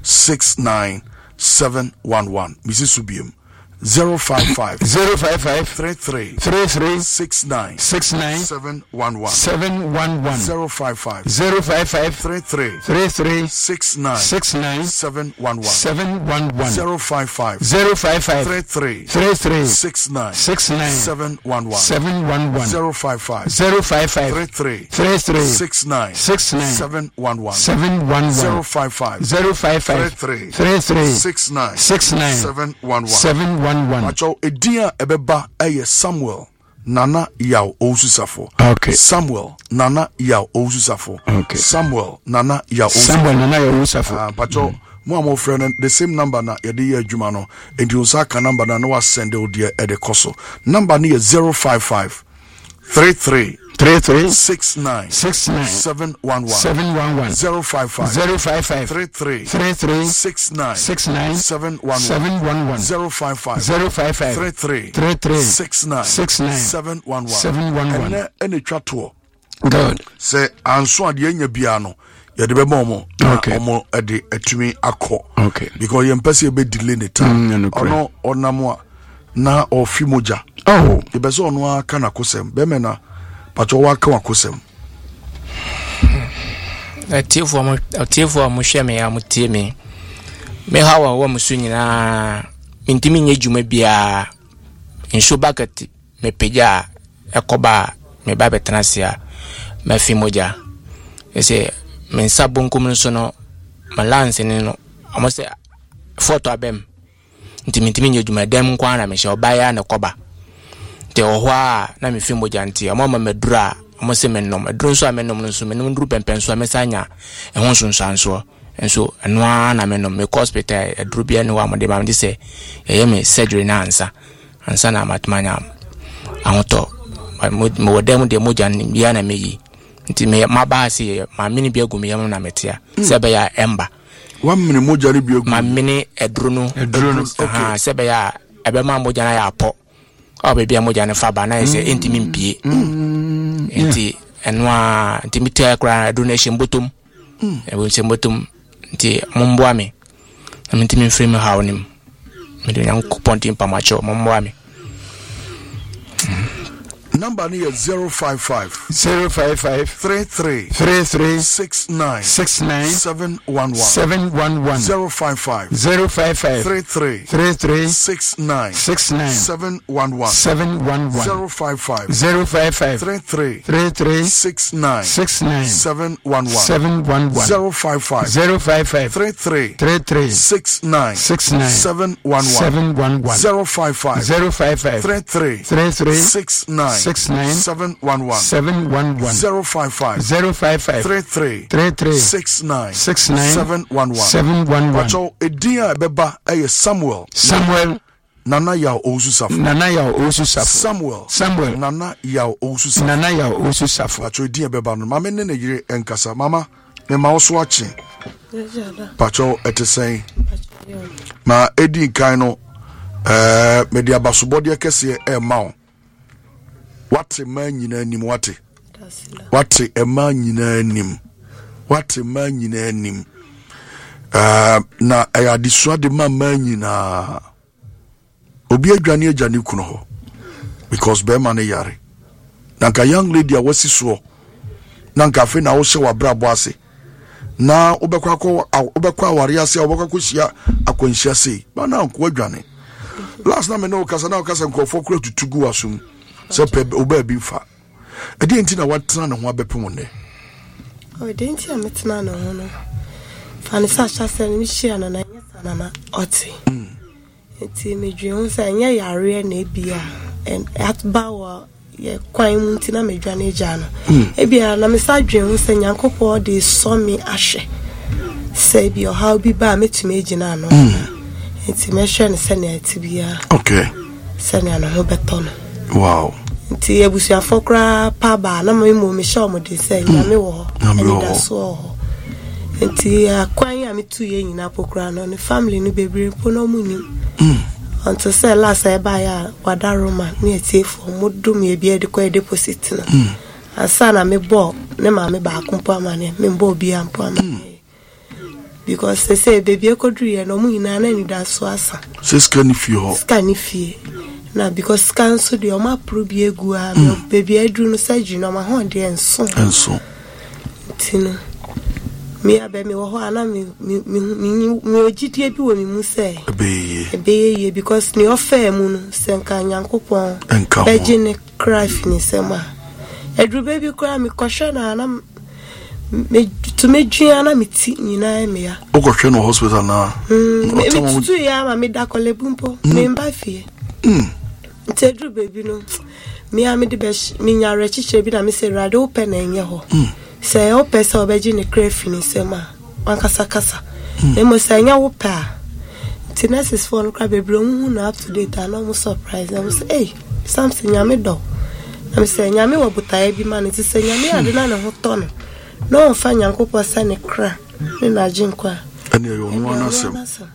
six nine seven one one Missus Subium zero five five zero five five three three three three six nine six nine seven one one seven one one zero five five zero five five three three three three six nine six nine seven one one seven one one zero five five zero five five three three three three six nine six nine seven one one seven one one zero five five zero five five three three three three six nine six nine seven one one seven one one zero five five zero five five three three three three six nine six nine seven one one seven one one Acho edia ebeba eye Samuel Nana Yaw Oususafo. Okay. Samuel Nana Yaw Oususafo. Okay. Samuel Nana Yaw Oususafo. Samuel Nana Yaw Oususafo. Ah, pacho mo am friend the same number na yede ye adwuma no enti osaka number na no wa send o de e de koso. Number ni zero five five three three three three six nine six nine seven one one seven one one zero five five zero five five three three three three six nine six nine seven one one seven one one zero five five zero five five three three three three six nine six nine seven one one seven one one ene ene twato good say anso ade anya bia no yede be momo omo ede atumi akọ okay because yem pese be delay the time ono onamo na ofi moja oh e be so ono aka na kosem be me na pacho wa aka wa kosem atiefo mo atiefo mo hwe me ya mo tie me me hawa wo mo sunyina intimi nye djuma bia nso bucket me peja ekoba me ba betrasia me fi moja ese men sabon kum nso no malance ni no amo se photo abem intimi intimi nye djuma dem kwa na me hye obaya na koba te ohwa na me fi moja nti amo ma medura amo se mennom eduro nso amennom nso mennom duru pempen so amesanya ehon so nsanso enso enoa na mennom me hospital eduro bia ne wa mo de ma de se ye me surgery na ansa ansa na matmanya ahoto mo dem de moja ni ya na meyi nti me maba se ma mini bi agum yam na metia se be ya emba one mini moja ni bi agum ma mini eduru no eduru no ha se be ya ebe ma moja na ya po o be bia moja na fa ba na se enti mi mpie enti enwa enti mitia kra donation botom e wo se botom nti momboa me na enti mi frame ha onim me de yan pontin pa macho momboa me. Number near zero five five zero five five three three three three six nine six nine seven one one seven one one zero five five zero five five three three three three six nine six nine seven one one seven one one zero five five zero five five three three three three six nine six nine seven one one seven one one zero five five zero five five three three three three six nine six nine seven one one seven one one zero five five zero five five three three three three six nine six nine seven one one seven one one zero five five zero five five three three three three six nine six nine seven one one seven one one. Pacho edia beba eye Samuel Samuel Nana ya Osu Safo Nana ya Osu Safo Samuel Samuel Nana ya Osu Safo Nana ya Osu Safo. Pacho edia beba no mama ne yire enkasa mama me ma oso achi Pacho etesen ma edi kan no eh media basobode kese e ma wate ma nyina nim wate wate e ma nyina nim wate ma nyina nim uh, na e adisua de ma ma nyina obi adwane adwane kuno ho because be ma ne yare na ka young lady a wasi so na ka fe na wo hye wa brabo ase na obekwa ko obekwa aware ase obekwa ko hia akwanhia sei ba na nko adwane last na me no kasa na kasa nkofo kura tutugu asum so pe oba bi fa edi enti na watena na ho abepem ne o de enti ametena na ho no fa ne sa cha se ni hia na na nyesa na na oti enti me dwe ho sa nya yare na ebia and at bawa ye kwan mu enti na me dwane gya no ebia na me sa dwe ho sa nyankopɔ de so me ahwe se bi o how bi ba metumi agina no enti me hwe ne se na atibia okay se na no ho beto no wow nti ebusuafo kra pa ba na me mo me sha mo de se nyame wo ho ani da so ho nti akwan ya metu ye nyina pokra no ne family no bebre po no mu nim until say last e ba ya wada roma ne etiefo mo do me bia de kwa deposit na asa na me bo ne ma me ba akompo amane me bo bia ampo amane because they say baby ekodru ye no mu nyina na ni da so asa se scan if you scan if you na because cancel the oma probe egu a baby edru no surgery no ma ho de enso enso tino me abe me wo ho ana me me me ogidie bi wo me mu say ebe ebe ye because ni offer mu no senka nyankopon beje ne craft ni sema edru baby kra me kwhwe na ana me to me dua na me ti nyina me ya okohwe no hospital na me tu ya ma me da kolebumpo me mba fie mm Tedru baby no me am de be me nya rechiche bi na me se rade open na enye ho se o pesa obeji ne craft ni sema wankasa kasa e mo se nya wo pa tinesis phone kra baby hu na up to date na mo surprise na mo say hey something nya me do na me se nya me wo buta bi man ti se nya me ade na ne ho to no no fa nya nkopo sa ne kra ne na jinkwa ene yo no anasem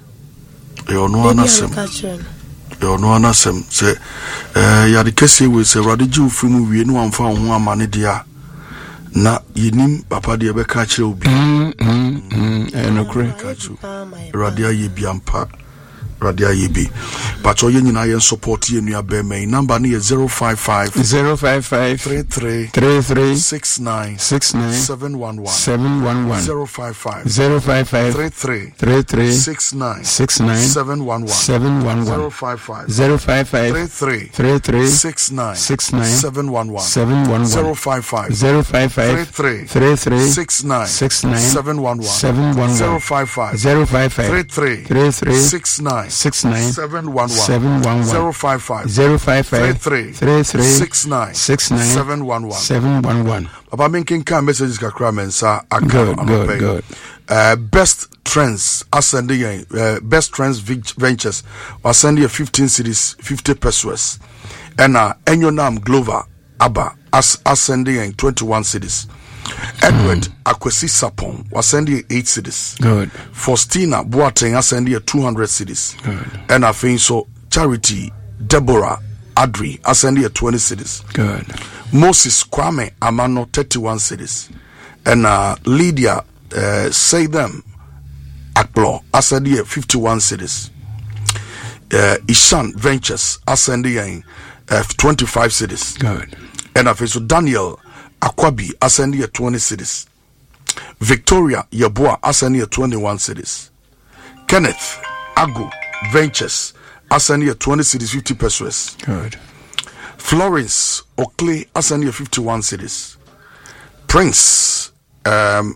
yo no anasem yo no anasem se eh ya de kese we se rade ji ofri mu wie no amfa ho amane dia na yenim papa de be ka kire obi mm mm eh no kre ka chu rade aye biampa rade aye bi but o ye nyina ye support ye nua be mai number ni zero five five zero five five three three three three six nine six nine seven one one seven one one zero five five zero five five three three three three six nine six nine seven one one seven one one zero five five zero five five three three three three six nine six nine seven one one seven one one zero five five zero five five three three three six nine six nine seven one one seven one one zero five five zero five five three three three three six nine six nine seven one one seven one one zero five five zero five five three three three six nine six nine seven one one seven one one. Papa making kind messages kakra mensa good good good uh best trends ascending uh, best trends ventures was sending a fifteen cities fifty pesos and uh enyo nam glover Abba as ascending twenty-one cities. Edward mm. Akwesi Sapon was sending eight cities. Good. Faustina Boateng ascending two hundred cities. Good. And I think so Charity Deborah Adri ascending twenty cities. Good. Moses Kwame Amano thirty-one cities. And uh, Lydia uh, say them Akblo ascending fifty-one cities. Uh, Ishan Ventures ascending uh, twenty-five cities. Good. And I think so Daniel Akwabi ascending at twenty cities. Victoria Yabua ascending at twenty-one cities. Kenneth Agu Ventures ascending at twenty cities, fifty pesos. Good. Florence Oakley ascending at fifty-one cities. Prince um,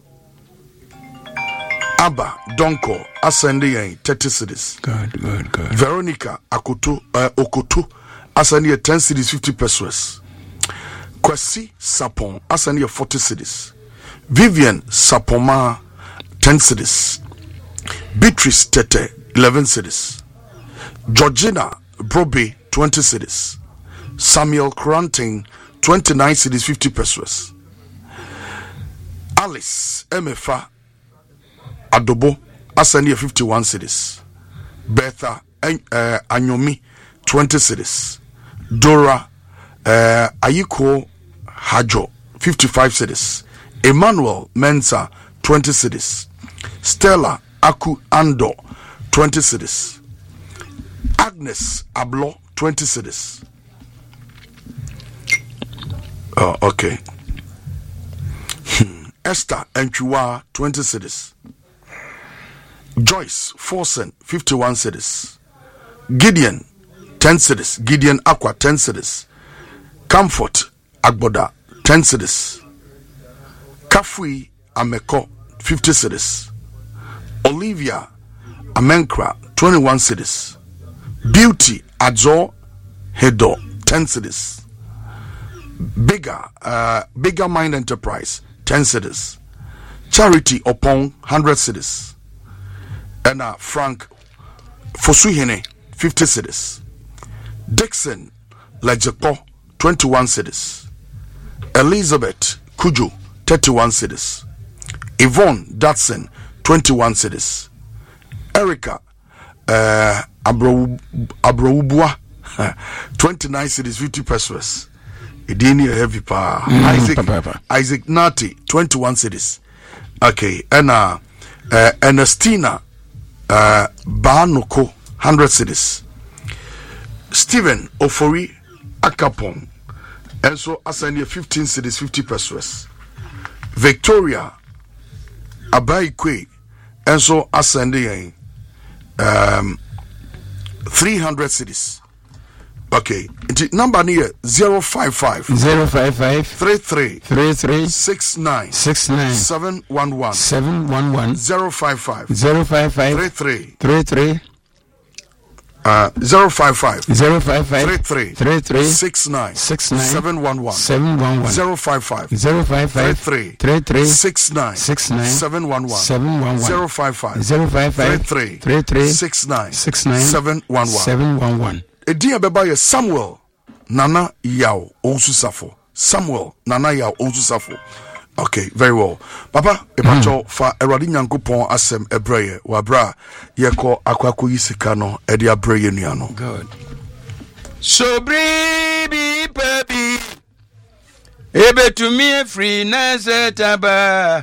Abba Donko ascending at thirty cities. Good, good, good. Veronica Akoto uh, Okoto ascending at ten cities, fifty pesos. Kwesi Sapon ascending forty cities. Vivian Sapoma ten cities. Beatrice Tete eleven cities. Georgina Brobe twenty cities. Samuel Cranting twenty-nine cities, fifty pesos. Alice Emefa Adobo ascending fifty-one cities. Bertha uh, Anyomi twenty cities. Dora uh, Ayiko Hajo fifty-five cities. Emmanuel Mensa twenty cities. Stella Aku Ando twenty cities. Agnes Ablo twenty cities. Oh, okay. Esther Enchua twenty cities. Joyce Forsen fifty-one cities. Gideon ten cities. Gideon Aqua ten cities. Comfort Agboda ten cities. Kafui Ameko fifty cities. Olivia Amenkra twenty-one cities. Beauty Adzo Hedo ten cities. Bigger uh, Bigger Mind Enterprise ten cities. Charity Opon one hundred cities. And uh, Frank Fosuhene fifty cities. Dixon Lejepo twenty-one cities. Elizabeth Kujo thirty-one cities. Yvonne Datson twenty-one cities. Erica uh, Abro Abroubua twenty-nine cities, fifty pesos. Idini heavy pa. Mm, Isaac papa, papa. Isaac Nati twenty-one cities. Okay, and uh, uh Ernestina uh Banoko one hundred cities. Stephen Ofori Akapong and so assign fifteen cities, fifty pesos. Victoria Abaikwe and so ascending um three hundred cities. Okay, the number near zero five five zero five five three three three three six nine six nine seven one one seven one one zero five five zero five five three three three three uh zero five five zero five five three three three three six nine six nine seven one one seven one one zero five five zero five five three three three six nine six nine seven one one seven one one zero five five zero five five three three three six nine six nine seven one one seven one one. Edia beba ye Samuel Nana Yao Osusafo. Samuel Nana Yao Osusafo. Okay, very well. Papa, epacho mm. fa Eradi Nyankopon asem ebreye wabra yeko akwako yisikano edi abreye nuano. Good. So bribi baby. Ebe to me free nazetaba.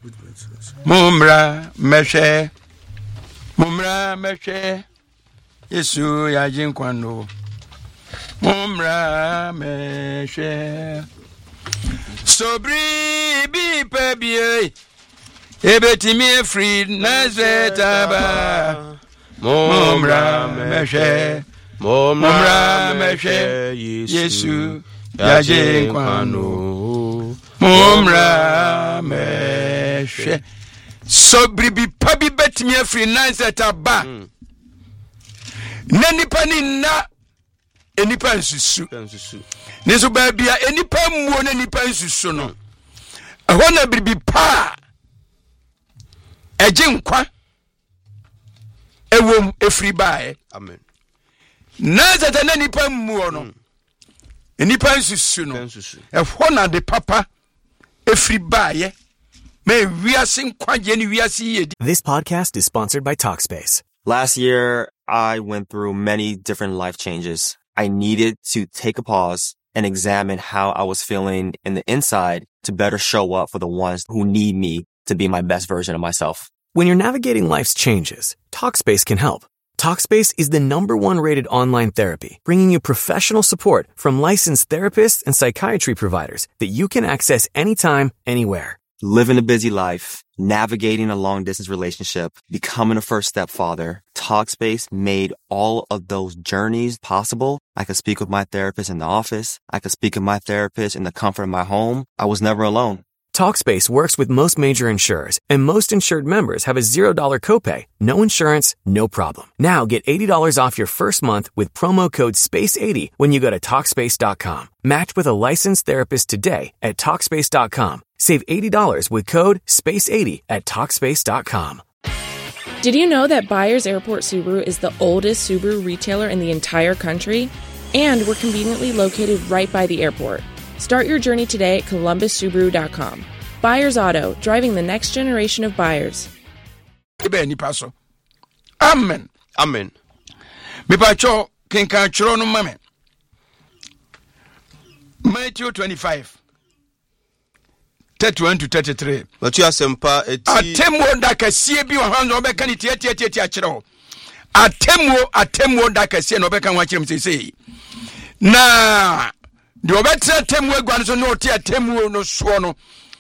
Mumra meshe. Mumra meshe. Yesu yajinkwano. Mumra meshe. Sobri bi pebie. Ebeti mi free nazetaba. Mumra meshe. Mumra meshe. Yesu yajinkwano. Mumra meshe. Sobri bi pebi beti mi free nazetaba. Nanipa ni na enipa nsusu niso ba bia enipa muo na nipa nsusu no ehọ na biribi pa eje nkwa ewom efri bae amen na zata na nipa muo no Nipa nsusu no. E ho na de papa efri baaye. Me wiase nkwaje ni wiase yedi. This podcast is sponsored by Talkspace. Last year, I went through many different life changes. I needed to take a pause and examine how I was feeling in the inside to better show up for the ones who need me to be my best version of myself. When you're navigating life's changes, Talkspace can help. Talkspace is the number one rated online therapy, bringing you professional support from licensed therapists and psychiatry providers that you can access anytime, anywhere. Living a busy life, navigating a long distance relationship, becoming a first step father, Talkspace made all of those journeys possible. I could speak with my therapist in the office. I could speak with my therapist in the comfort of my home. I was never alone. Talkspace works with most major insurers, and most insured members have a zero dollar copay. No insurance, no problem. Now get eighty dollars off your first month with promo code space eighty when you go to Talkspace dot com. Match with a licensed therapist today at Talkspace dot com. Save eighty dollars with code space eighty at Talkspace dot com. Did you know that Byers Airport Subaru is the oldest Subaru retailer in the entire country? And we're conveniently located right by the airport. Start your journey today at Columbus Subaru dot com. Byers Auto, driving the next generation of buyers. Amen. Amen. Me pacho kenka chiro no mame. Matthew twenty-five. thirty-one to thirty-three. Matthew asempa eti. Atemo da kasie bi wa hanzo be kan tie tie tie tie achiro. Atemo atemo da kasie no be kan wa chirem sei. Na the obetra temu egwan so no tia temu no so no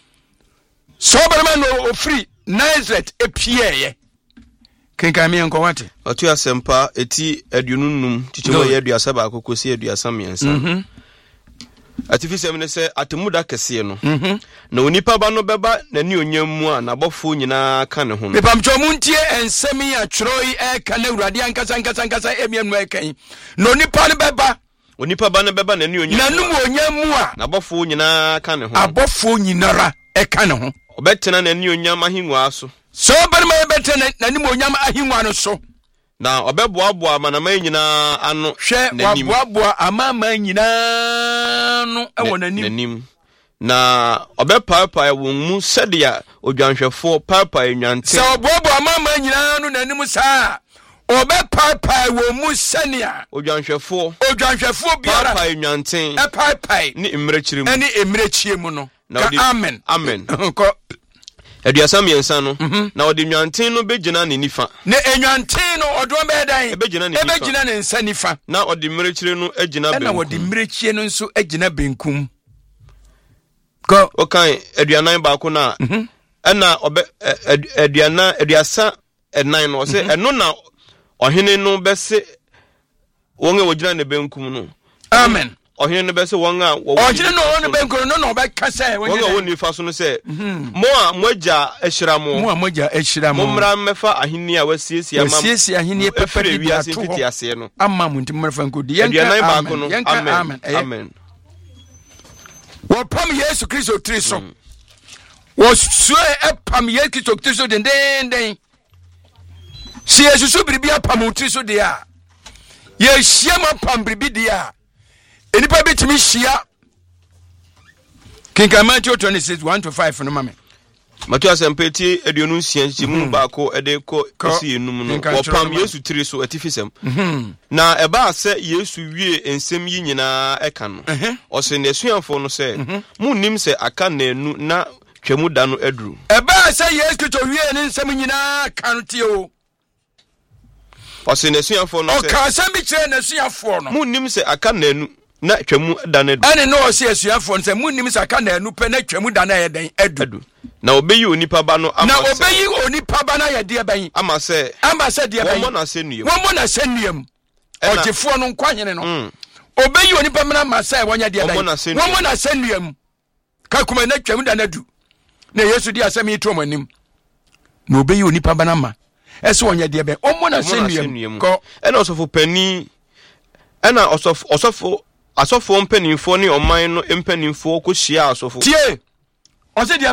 so barman no free Nazareth epie kenka mi enko wate otu asempa eti aduonunum chichimo ye aduasa ba akokosi aduasa miensa mhm atifisem ne se atemuda kese no mhm na onipa ba no beba na ni onyammu a na bofo nyina ka ne ho no mepamcho muntie ensemi atweroi e ka na urade ankasa ankasa ankasa emienu e kan na onipa no beba onipa ba na beba na ni onyam na numu onyam a na bofo nyina ka ne ho abofo nyinara e ka ne ho obetena na ni onyam ahinwa so so barima obetena na numu onyam ahinwa no so na obeboaboa manama nyina ano hwe waboaboa amama nyina no e wona nim na obepapa e won mu sedia odwanhwefo papa enwante so oboaboa amama nyina no nanim saa obe papa wo mu sania odwanhwefo odwanhwefo biara papa enwanten e papa ni emrechire mu ani emrechie mu no ka amen amen ko aduasa miensa no na odi nwanten no begina ne nifa ne enwanten no odo be dan begina ne nifa begina ne nsa nifa na odi mrechire no agina benkum na odi mrechie no nso agina benkum ko okan aduanan ba ko na na obe aduana aduasa enan no se eno na ohene no bese wonge wogina ne benkum no amen ohene no bese wonga ohene no no benkum no no be kasa wonga woni fa so no se mo a moja ehira mo mo a moja ehira mo mo mra mefa ahini a wasiesie ama wasiesie ahini pepa de bia to fiti ase no amma munti mrfa nkodi yanka amen amen amen wo pam Yesu Kristo triso wo so e pam Yesu Kristo triso den den den si Yesu so biribi apam triso de a ye hia ma pam biribi de a enipa bitimi hia kinka Matthew twenty-six one to five no mame Matthew asempeti eduonu nsia chimu baako ede ko esi enum no wopam Yesu tiri so atifisem na eba ase Yesu wie ensem yi nyina eka no ose na esuanfo no se munnim se aka na enu na twemu da no aduru eba ase Yesu to wie ne ensem nyina aka no tie o ose na esuanfo no se o ka asem bi kire na esuanfo no munnim se aka na enu na twemu da no aduru ane no ose esuanfo no se munnim se aka na enu pe na twemu da na yeden aduru na obeyi onipa ba no ama na obeyi onipa ba na ye de ban ama se ama se de ban wo mo na se nuem wo mo na se nuem ogefo no nkwahene no obeyi onipa mena ma se wonya de ban wo mo na se nuem ka kuma na twam da na du na Yesu di asem yitro manim na obeyi onipa ba na ma ese wonya de ban wo mo na se nuem ko ena osofo pani ena osofo osofo asofo mpanimfo ne oman no mpanimfo ko hia asofo tie o se de ban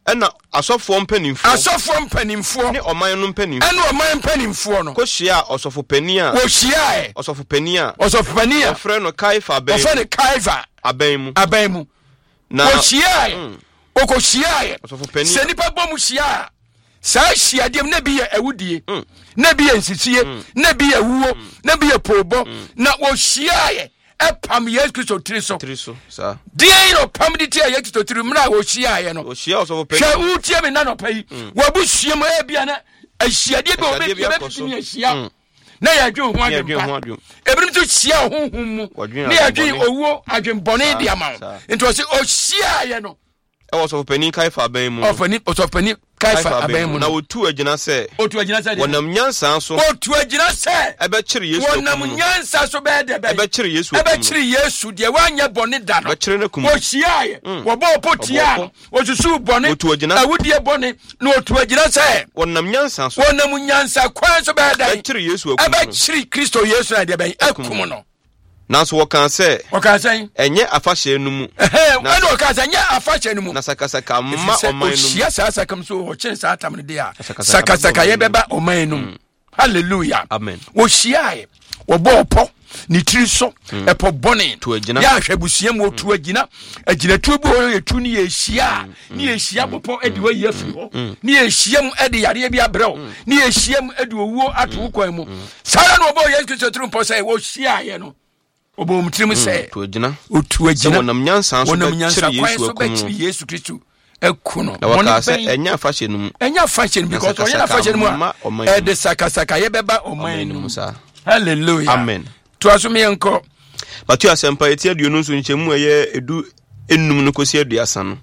ɛna asɔfoɔ mpanimfoɔ asɔfoɔ mpanimfoɔ ne ɔman no mpanimfoɔ ɛne ɔman mpanimfoɔ no kɔ hyia ɔsɔfopanin a wɔhyiae ɔsɔfopanin a ɔsɔfopanin a ɔfrɛ no Kaifa abɛn ɔfrɛ no Kaifa abɛn mu abɛn mu na wɔhyiae wɔkɔhyiae ɔsɔfopanin sɛ nipa bɔ mu hyia saa hyiadeɛm na bi yɛ awudie na bi yɛ nsisie na bi yɛ wuo na bi yɛ poobɔ na wɔhyiae ɛpam Yesu Kristo tiri so tiri so saa deɛ no pam de tia Yesu Kristo tiri mra wɔhyiae no wɔhyia ɔsɔfopanin hwɛ wotie me na nɔpa yi wɔabusua mu ebia na ahyiadeɛ bi obi yɛbɛtumi ahyia na yɛadwe ho adwempa ebinom nso hyia honhom mu na yɛadwe owuo adwembɔne de ama wo nti ɔse ɔhyiaeɛ no ɛwɔ ɔsɔfopanin Kaifa abɛn mu ɔfani ɔsɔfopanin Kaifa abɛn mu na wotu agyina sɛ otu agyina sɛ wɔnam nyansa so otu agyina sɛ ɛbɛkyere Yesu wɔnam nyansa so bɛɛ de bɛɛ ɛbɛkyere Yesu ɛbɛkyere Yesu deɛ wanyɛ bɔne da no ɛbɛkyere no kum wɔhyiaeɛ wɔbɔ ɔpɔ tia no wɔsusu bɔne otu agyina awudie bɔne na otu agyina sɛ wɔnam nyansa so wɔnam nyansa kwan so bɛɛ dɛn ɛbɛkyere Yesu akum ɛbɛkyere Kristo Yesu na deɛ bɛn akum no nanso wɔka sɛ wɔka sɛ ɛnyɛ afahyɛ no mu ɛna wɔka sɛ ɛnyɛ afahyɛ no mu na sakasaka ma ɔman no mu ɔhyia saa sakam so wɔkyɛn saa atam no de a sakasaka yɛbɛba ɔman no mu hallelujah amen wɔhyiaeɛ wɔbɔ ɔpɔ ne tiri so ɛpɔ bɔne yɛahwɛ busua mu wɔtu agyina agyinatuo bi hɔ yɛtu ne yɛhyia ne yɛhyia bɔpɔ ade wayi afiri hɔ ne yɛhyia mu ade yareɛ bi abrɛ wo ne yɛhyia mu ade owuo ato wo kwan mu saa na wɔbɔ Yesu Kristo tiri mpɔ sɛ wɔhyiaeɛ no obo mutirim sɛ to agyina otu agyina wɔnam nyansa so bɛkyere Yesu Kristo ɛku no wɔka sɛ ɛnyɛ afahyɛ no mu ɛnyɛ afahyɛ no because ɔnyɛ afahyɛ no mu a ɛde sakasaka yɛbɛba ɔman no mu saa hallelujah amen to aso me yɛnkɔ batu asɛmpa yɛti aduonu nso nkyɛmu ɛyɛ edu enum no kɔsi aduasa no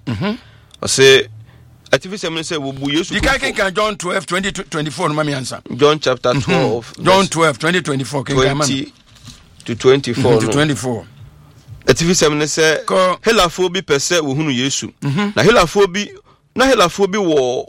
ɔsɛ atifi sɛm no sɛ wɔbu Yesu Dika kenkan John twelve twenty to twenty-four no ma me ansa John chapter twelve John twelve twenty to twenty-four kenkan ma to twenty-four to twenty-four atifi sɛm no sɛ helafoɔ bi pɛ sɛ wɔhunu Yesu na helafoɔ bi na helafoɔ bi wɔ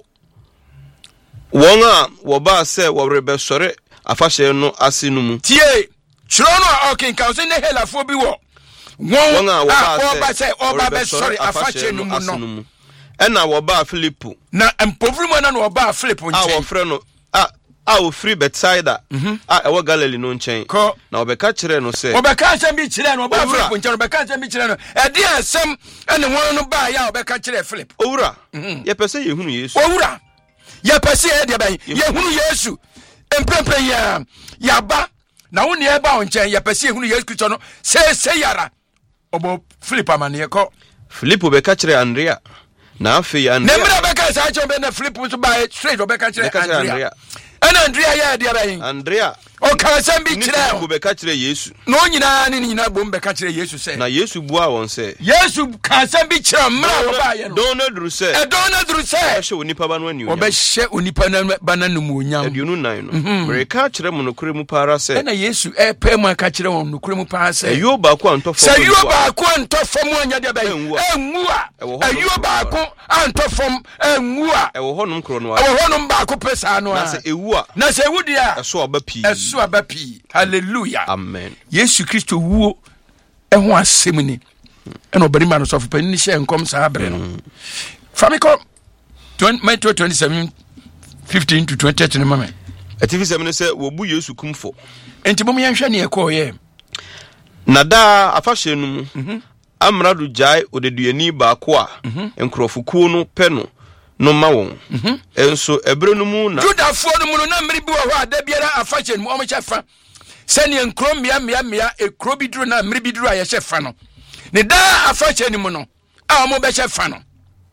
wɔn a wɔbaa sɛ wɔrebɛsɔre afahyɛ no ase no mu tie kyerɛ no a ɔkenkan sɛ ne helafoɔ bi wɔ wɔn a wɔbaa sɛ ɔba bɛsɔre afahyɛ no mu no ɛna wɔbaa Filipo na mpofiri mu na wɔbaa Filipo nkyɛn a wɔfrɛ no a a ofiri Bethsaida a ɛwɔ Galilee no nkyɛn na wɔbɛka kyerɛ no sɛ wɔbɛka asɛm bi kyerɛ no wɔbaa Filipo nkyɛn wɔbɛka asɛm bi kyerɛ no ɛde asɛm ɛne wɔn no baa yɛ a wɔbɛka kyerɛ Filipo owura yɛpɛ sɛ yɛhunu Yesu owura yɛpɛ sɛ yɛde bɛn yɛhunu Yesu mprɛmprɛ yɛ yɛaba na wo ne ɛba wo nkyɛn yɛpɛ sɛ yɛhunu Yesu Kristo no sɛsɛ yara ɔbɔ Filipo amaneɛ kɔ Filipo bɛka kyerɛ Andrea na afei Andrea ne mmerɛ bɛka saa kyerɛ bɛ na Filipo nso baa straight wɔbɛka kyerɛ Andrea ɛna Andrea yɛ deɛ bɛn Andrea ɔka asɛm bi kyerɛ Filipo bɛka kyerɛ Yesu na onyinaa ne nyinaa bom bɛka kyerɛ Yesu sɛ na Yesu bua wɔn sɛ Yesu ka asɛm bi kyerɛ mmerɛ wɔbaayɛ no dɔn na duru sɛ ɛdɔn na duru sɛ ɔbɛhyɛ onipa ba no ani ɔbɛhyɛ onipa no ba no mu onyam aduonu nan no mereka kyerɛ mo nokore mu paara sɛ ɛna Yesu ɛpɛ mu aka kyerɛ wɔn nokore mu paara sɛ ɛyɛ baako antɔ fam sɛ ɛyɛ baako antɔ fam anya deɛ bɛn ɛnwu a ɛyɛ baako antɔ fam ɛnwu a ɛwɔ hɔnom koro no a ɛwɔ hɔnom baako pɛ saa no a na sɛ ewu a na sɛ ewu deɛ ɛso aba pii ɛso aba pii hallelujah amen Yesu Kristo wuo ɛho asɛm ni ɛna ɔbarima no sɔfo panin hyɛ nkɔm saa brɛ no famikɔ Matthew twenty-seven fifteen to twenty to mama atifi sɛm no sɛ wɔbu Yesu kumfo enti bom yɛnhwɛ ne ɛkɔɔyɛ na daa afahyɛ no mu amrado gyae odeduani baako a nkurɔfokuo no pɛ no no ma wɔn enso ɛbrɛ no mu na Judafoɔ no mu no na mmere bi wɔ hɔ a da biara afahyɛ no mu ɔmo kyɛ fa sɛnea nkuro mmea mmea mmea ekuro bi duro na mmere bi duro a yɛhyɛ fa no ne daa afahyɛ no mu no a ɔmo bɛhyɛ fa no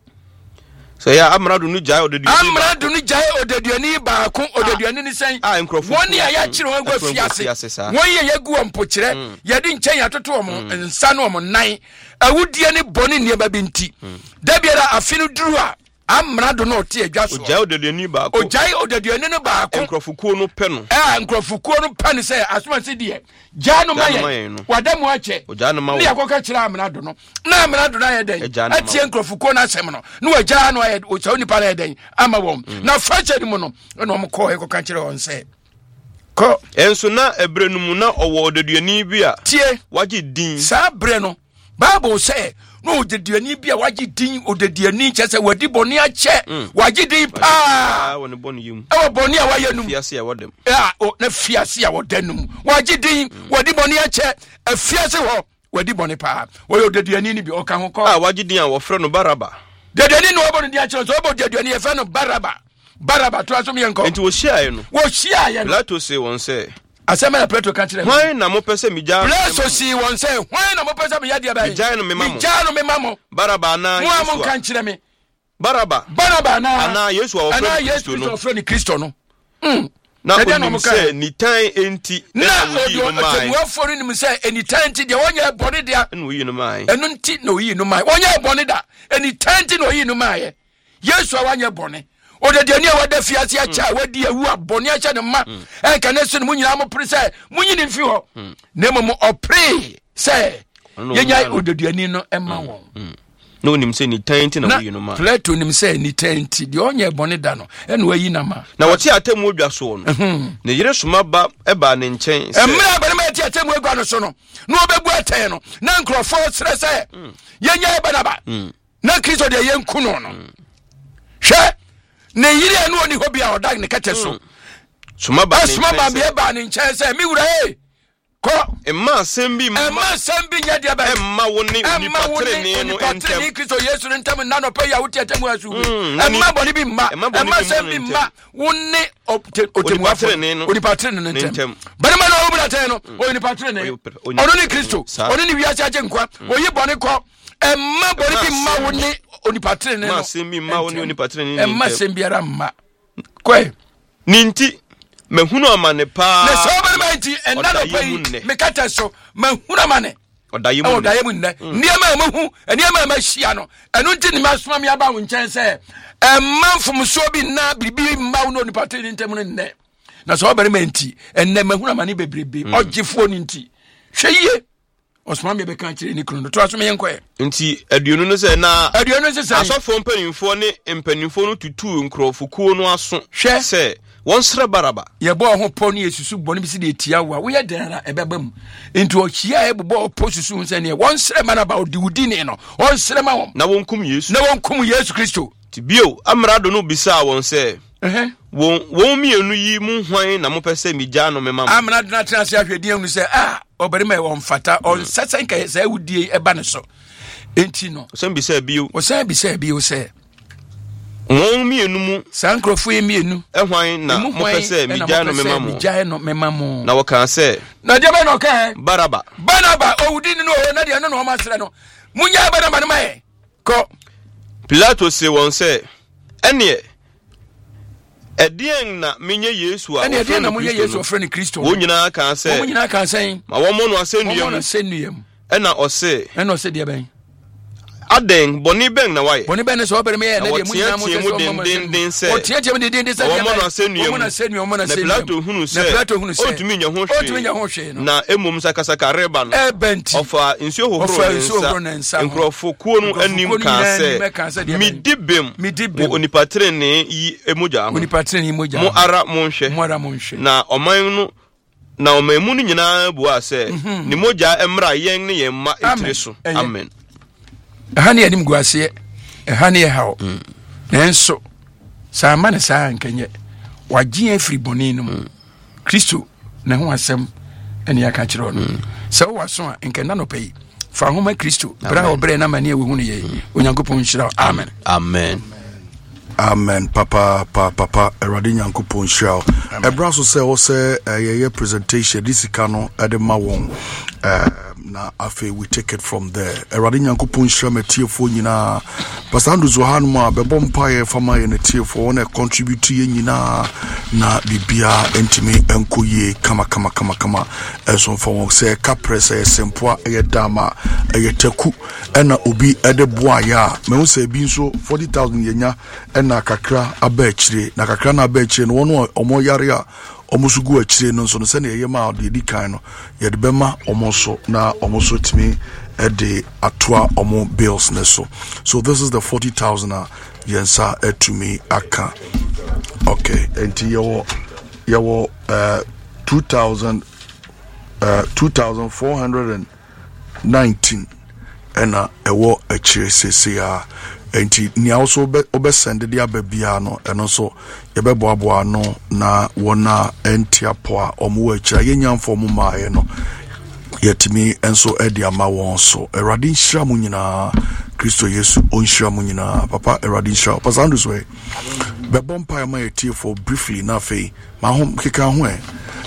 sɛ yɛ amrado no gyae odeduani amrado no gyae odeduani baako odeduani ne sɛn wɔn a yɛakyere wɔn agua fiase wɔn yɛ yɛgu wɔn mpokyerɛ yɛde nkyɛn atoto wɔn nsa no wɔn nan awudie ne bɔne nneɛma bi nti da biara afe no duru a amrado no ɔte adwa so ogyae odeduani baako ogyae odeduani no baako nkurɔfokuo no pɛ no ɛa nkurɔfokuo no pɛ no sɛ asoma se deɛ gyaa no ma yɛ wada mu akyɛ ne yɛkɔka kyerɛ amrado no na amrado no ayɛ dɛn atie nkurɔfokuo no asɛm no na wagyaa no ayɛ ɔkyɛw nipa no ayɛ dɛn ama wɔm na fakyɛ no mu no ɛna ɔm kɔɔ yɛkɔka kyerɛ wɔn sɛ kɔ ɛnso na ɛberɛ no mu na ɔwɔ odeduani bi a tie wagye din saa berɛ no Bible say no de duani bia wagi din o de duani che se wadi boni ache wagi din pa woni boni yum e boni a wayenum fiase a wodem ah o na fiase a wodanum wagi din wadi boni ache e fiase ho wadi boni pa wo de duani ni bi o ka ho ko ah wagi din a wo frɛ no Baraba de duani no obo ni ache so obo de duani e frɛ no Baraba Baraba to aso mi enko enti wo hia ye no wo hia ye no Pilato say won say asema na Pilato ka kire hwan na mo pese mija Pilato si won say hwan na mo pese me yade ba mija no me mamo mija no me mamo Baraba na Yesu mo kan kire me Baraba Baraba na ana Yesu a wo frɛ ni Kristo no mm na onim say ni tan enti na odio atemwa fori ni say eni tan enti de wonya bone dia enu yi no mai enu nti no yi no mai wonya bone da eni tan enti no yi no mai Yesu a wanya bone o de de ni a wada fiase a cha wadi awu abone a cha ne ma en ka ne so ne munyina mo pre say munyini mfi ho na mo opre say yenya o de de ni no ema won no nim say ni tanti na wi no ma Plato nim say ni tanti de onye bone da no ene wayi na ma na wote atemu odwa so no ne yire soma ba e ba ne nchen say emra ba ma ti atemu egwa no so no no obebu atan no na nkrofo sere say yenya e ba na ba na Kristo de yenku no no hwe ne yiri anu oni hobi a odag ne kete so soma ba soma ba be ba ne nchen say mi wura e ko emma sembi emma sembi nya dia ba emma woni oni patre ne no entem ni Kristo Yesu ntem na no pe ya wuti atemu asu emma boni bi mma emma sembi mma woni otemu afre ne no oni patre ne ntem bari ma no wo bra tan no oni patre ne ono ni Kristo ono ni wiase aje nkwa oyi boni ko emma boni bi mma woni oni patre ne no emma sembi mma woni oni patre ne emma sembi ara mma kwe ninti mehunu amane pa na so bari ma nti enna no pe me kata so mehunu amane odaye mu odaye mu nne niema mahu niema ma hia no eno nti ni masoma me aba wo nchen se emmanfom so bi na bibi mma wo no ni patre ne ntem ne na so bari ma nti enna mehunu amane bebrebe ogifo ni nti hweye osman me be kan kire ni kunu to aso me yenko nti aduonu no se na aduonu no se asofo mpanimfo ne mpanimfo no tutu nkrofo no aso se won sere Baraba ye bo ho po ne yesusu bo ne bi se de tia wa wo ye dara ebebam nti o chia e bo po susu se ne won sere Baraba odi udi ne no won sere ma won na won kum Yesu na won kum Yesu Kristo ti bio amrado no bisa won se eh won won mienu yi mu hwan na mo pese mi gya no me mam amrado na transe ahwedi anu se ah obere ma won fata on sesen ka se wudie e ba ne so enti no so bisa bio o se bisa bio se won mienu mu sankrofo e mienu ehwan na mo pese mi gya no me mam mi gya no me mam na wo kan se na de ba no ka Baraba Baraba o wudi ni no na de no no ma sere no munya Baraba no mai ko Pilato se won se ene edien na menye Yesu a ene edien na menye Yesu ofre ni Kristo wo nyina kan se wo nyina kan se ma wo mo no asennuam mo asennuam ena ose ena ose de ben aden boni ben na waye boni ben so obere me na de munyina mo se o tie tie me de din se wo mo no asennuam mo na asennuam mo na asennuam na Pilato hunu se na Pilato hunu se o tumi nya ho hwe o tumi nya ho hwe no na emom sakasa kareba no e benti ofa nsuo hohoro nsa nkrofo kuo no anim kan se mi dibem mo onipatre ne yi emoja ho onipatre ne emoja mo ara mo nhwe mo ara mo nhwe na oman no na omamu no nyina bua se ni moja emra yen ne yen ma etire so amen hani anim guase hani hawo nenso sa ma ne sa nkenye wagye afri boni no Kristo na ho asem ene aka kire no se wo waso a nkenda no pay fa ho ma Kristo bra obre na mane ewu hunu ye onyankopon nhyira amen amen amen papa papa papa erade nyankopon nhyira ebra so se wo se ye presentation this kano ade ma won eh na afi we take it from there erade nyankopon nhyira matiefo nyina pastor Andrew Zohan ma bebo mpaye fama ye netiefo wona contribute ye nyina na bibia entimi enkoye kama kama kama kama eso fo won se ka press ye sempoa ye dama ye taku ena obi ede boa ya me wo se bi nso forty thousand yenya ena kakra abachire na kakra na abachire no wono omo yare a omusugu achire no nso no se na ye ma de dikan no ye de bema omoso na omoso timi e de atoa omo bills ne so so this is the forty thousand uh, yensa etumi aka okay enti yo yo uh two thousand uh two thousand four hundred nineteen ena ewo echire sese a enti ni also be obesende dia babia no eno so ye beboaboa no na wona entiapo a omo achira yenyamfo mo maaye no yetimi enso edi ama won so erade nhira mu nyina Kristo Yesu onhira mu nyina papa erade nhira pasando so e bebom pa ma yetie for briefly na fe ma hom keka ho e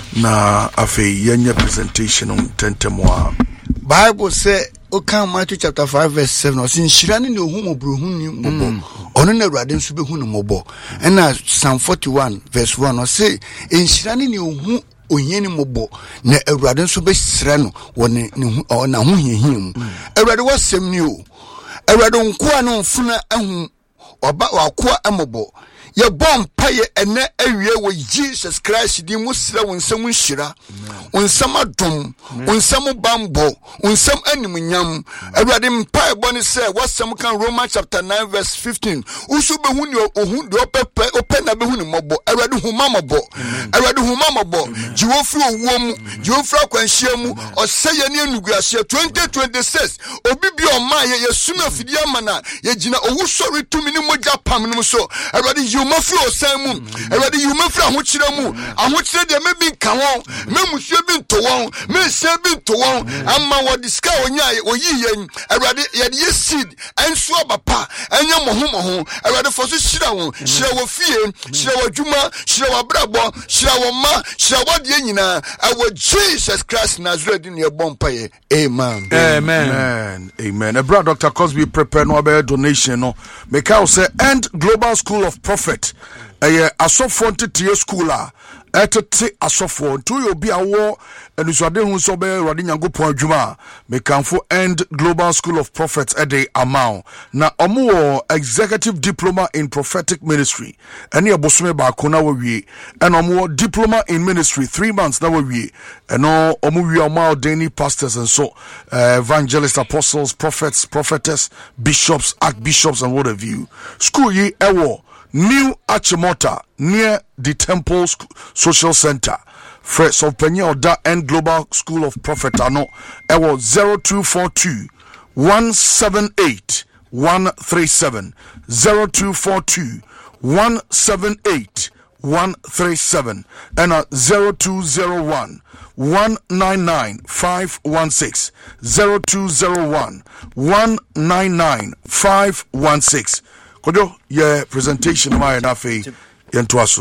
na afe yenye presentation on tentemoa Bible say Okan Matthew chapter five verse seven o sin shirani ne ohu mobro hu ni mobo ono na Awurade nso be hu ni mobo na Psalm forty-one verse one o say en shirani ne ohu onyeni mobo na Awurade nso be sira no woni na hu hiahia mu Awurade wasem ni o Awurade nko anu mfuna ahu oba wakoa amobo ye bom paye ene awie wo Jesus Christ di musira wonsam nhira wonsam adom wonsam bambo wonsam animunyam Awurade mpae boni se wasam kan Romans chapter nine verse fifteen usu be hu ni ohun de opepe open na be hu ni mobo Awurade hu mamabo Awurade hu mamabo jiwo fri owuo mu jiwo fri akwanhia mu oseye ne enuguase twenty twenty-six obi bi o ma ye yesuma fidi amana ye gina owu sori tumi ni moja pam ni so Awurade mafro osamu Awurade yu mafro ahokyere mu ahokyere de mebi nka won memuhwe bi nto won mehye bi nto won amma wo diska onya oyi yen Awurade ye de seed enso abapa enya moho moho Awurade foso hyira won hyira wo fie hyira wo dwuma hyira wo brabo hyira wo ma hyira wo de nyina awo Jesus Christ Nazareth ne bompa ye amen amen amen amen. Brother Doctor Cosby prepare no about donation no make out say End Global School of Prophet eh asofo ntetie school a etete asofo ntu yo bi awo enusade hu so be Awurade Nyankopon adwuma mekanfo End Global School of Prophets ede amount na omo executive diploma in prophetic ministry ene ebosome ba ko na wawie ene omo diploma in ministry three months na wawie eno omo wi omo ordained pastors and so uh, evangelists, apostles, prophets, prophetess, bishops, archbishops and what have you. School ye ewo New Achimota near the Temple Social Center. Fresh of Penya Oda and Global School of Prophet ano ewo zero two four two one seven eight one three seven zero two four two one seven eight one three seven and a zero two zero one one nine nine five one six zero two zero one one nine nine five one six. Kodo ye presentation my na fe yento aso.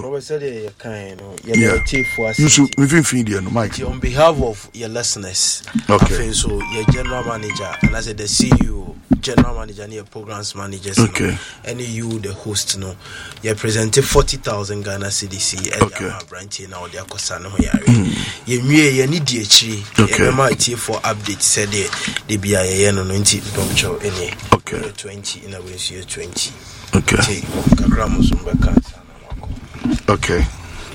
Yeah. You should me fin no Mike. On behalf of your listeners. Okay. So your general manager and as the C E O, general manager and your programs managers. Okay. No, and you the host no. You presented forty thousand Ghana C D C at okay. the branch now they are concerned here. You me you need the H. Okay. You for update said the the B I A no ninety don't show any. Okay. twenty in a way year twenty. Okay. Okay.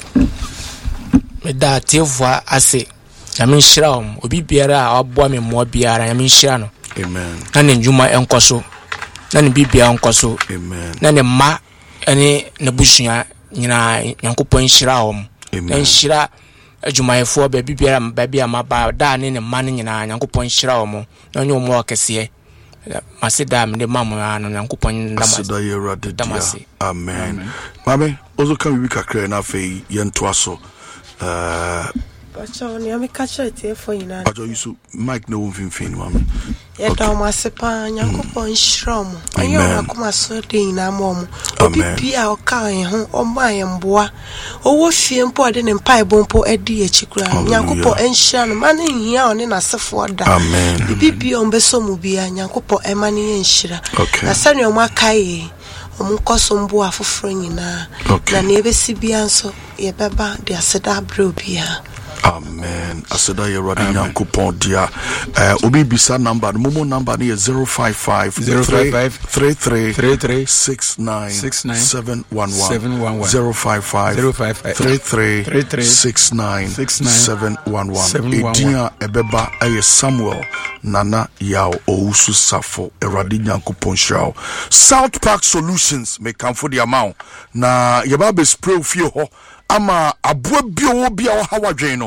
Me da tiefwa ase. Ya me nhyira om obi biara a aboa me mo biara ya me nhyira no. Amen. Na ne ndwuma enkoso. Na ne bibia enkoso. Amen. Na ne ma ene ne busua nyina Nyankopon nhyira om. Na nhyira adwumayefo ba bibiara ba bia ma ba da ne ne ma ne nyina Nyankopon nhyira om. Na nyo mo akese. Masida me de mamu ano Nyankopon damasi. Amen. Mame, ozo kan wi kakra na fe yento aso. Uh Pacho ni amekacha ite fo yina. Pacho yusu Mike no mfimfini mame. Ya da mo asepa Nyankopon hyiram. Ayo akoma so de yina mo. Obi bia o kan ho o ma yemboa. Owo fie mpo de ne mpai bompo edi echikura. Nyankopon enhyira no mane hia one na sefo da. Amen. Bibi o mbeso mu bia Nyankopon emane enhyira. Na sane o makai omunkoso mbo afoforo nyina. Na ne ebesi bia nso ye beba de aseda bro bia. Amen. Aseda ye Awurade Nyankopon dia. Eh obi bisa number, momo number ni zero five five three three six nine seven one one zero five five three three six nine seven one one. Edia ebeba eye Samuel Nana Yao Ousu Safo Awurade Nyankopon shao. South Park Solutions me come for the amount. Na yeba be spray fie ho ama abua bio bia hawadwen no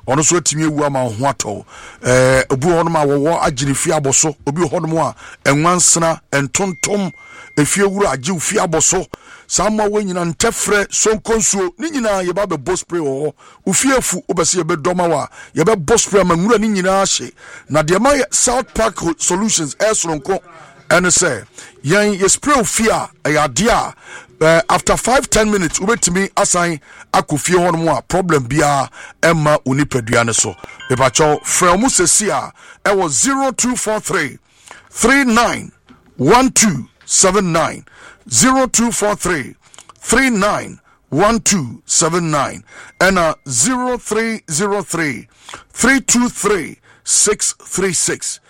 ɔno so atumi ewu ama ho atɔ eh obi hɔ no ma wɔwɔ agyini fie abɔso obi hɔ no a enwansena entontom efie wura agye fie abɔso sama wo nyina ntɛfrɛ sonkonsuo ni nyina ye ba be boss spray wɔ ufiefu obese ye be doma wa ye be boss spray ma nwura ni nyina ahye na de ma South Park Solutions air soronko and say yan ye spray fear ya dia uh, after five ten minutes ubetimi assign akofie hɔ no a problem bia emma unipadua ne so be ba cho frɛ mu sesia e was zero two four three three nine one two seven nine zero two four three three nine one two seven nine and uh zero three zero three three two three six three six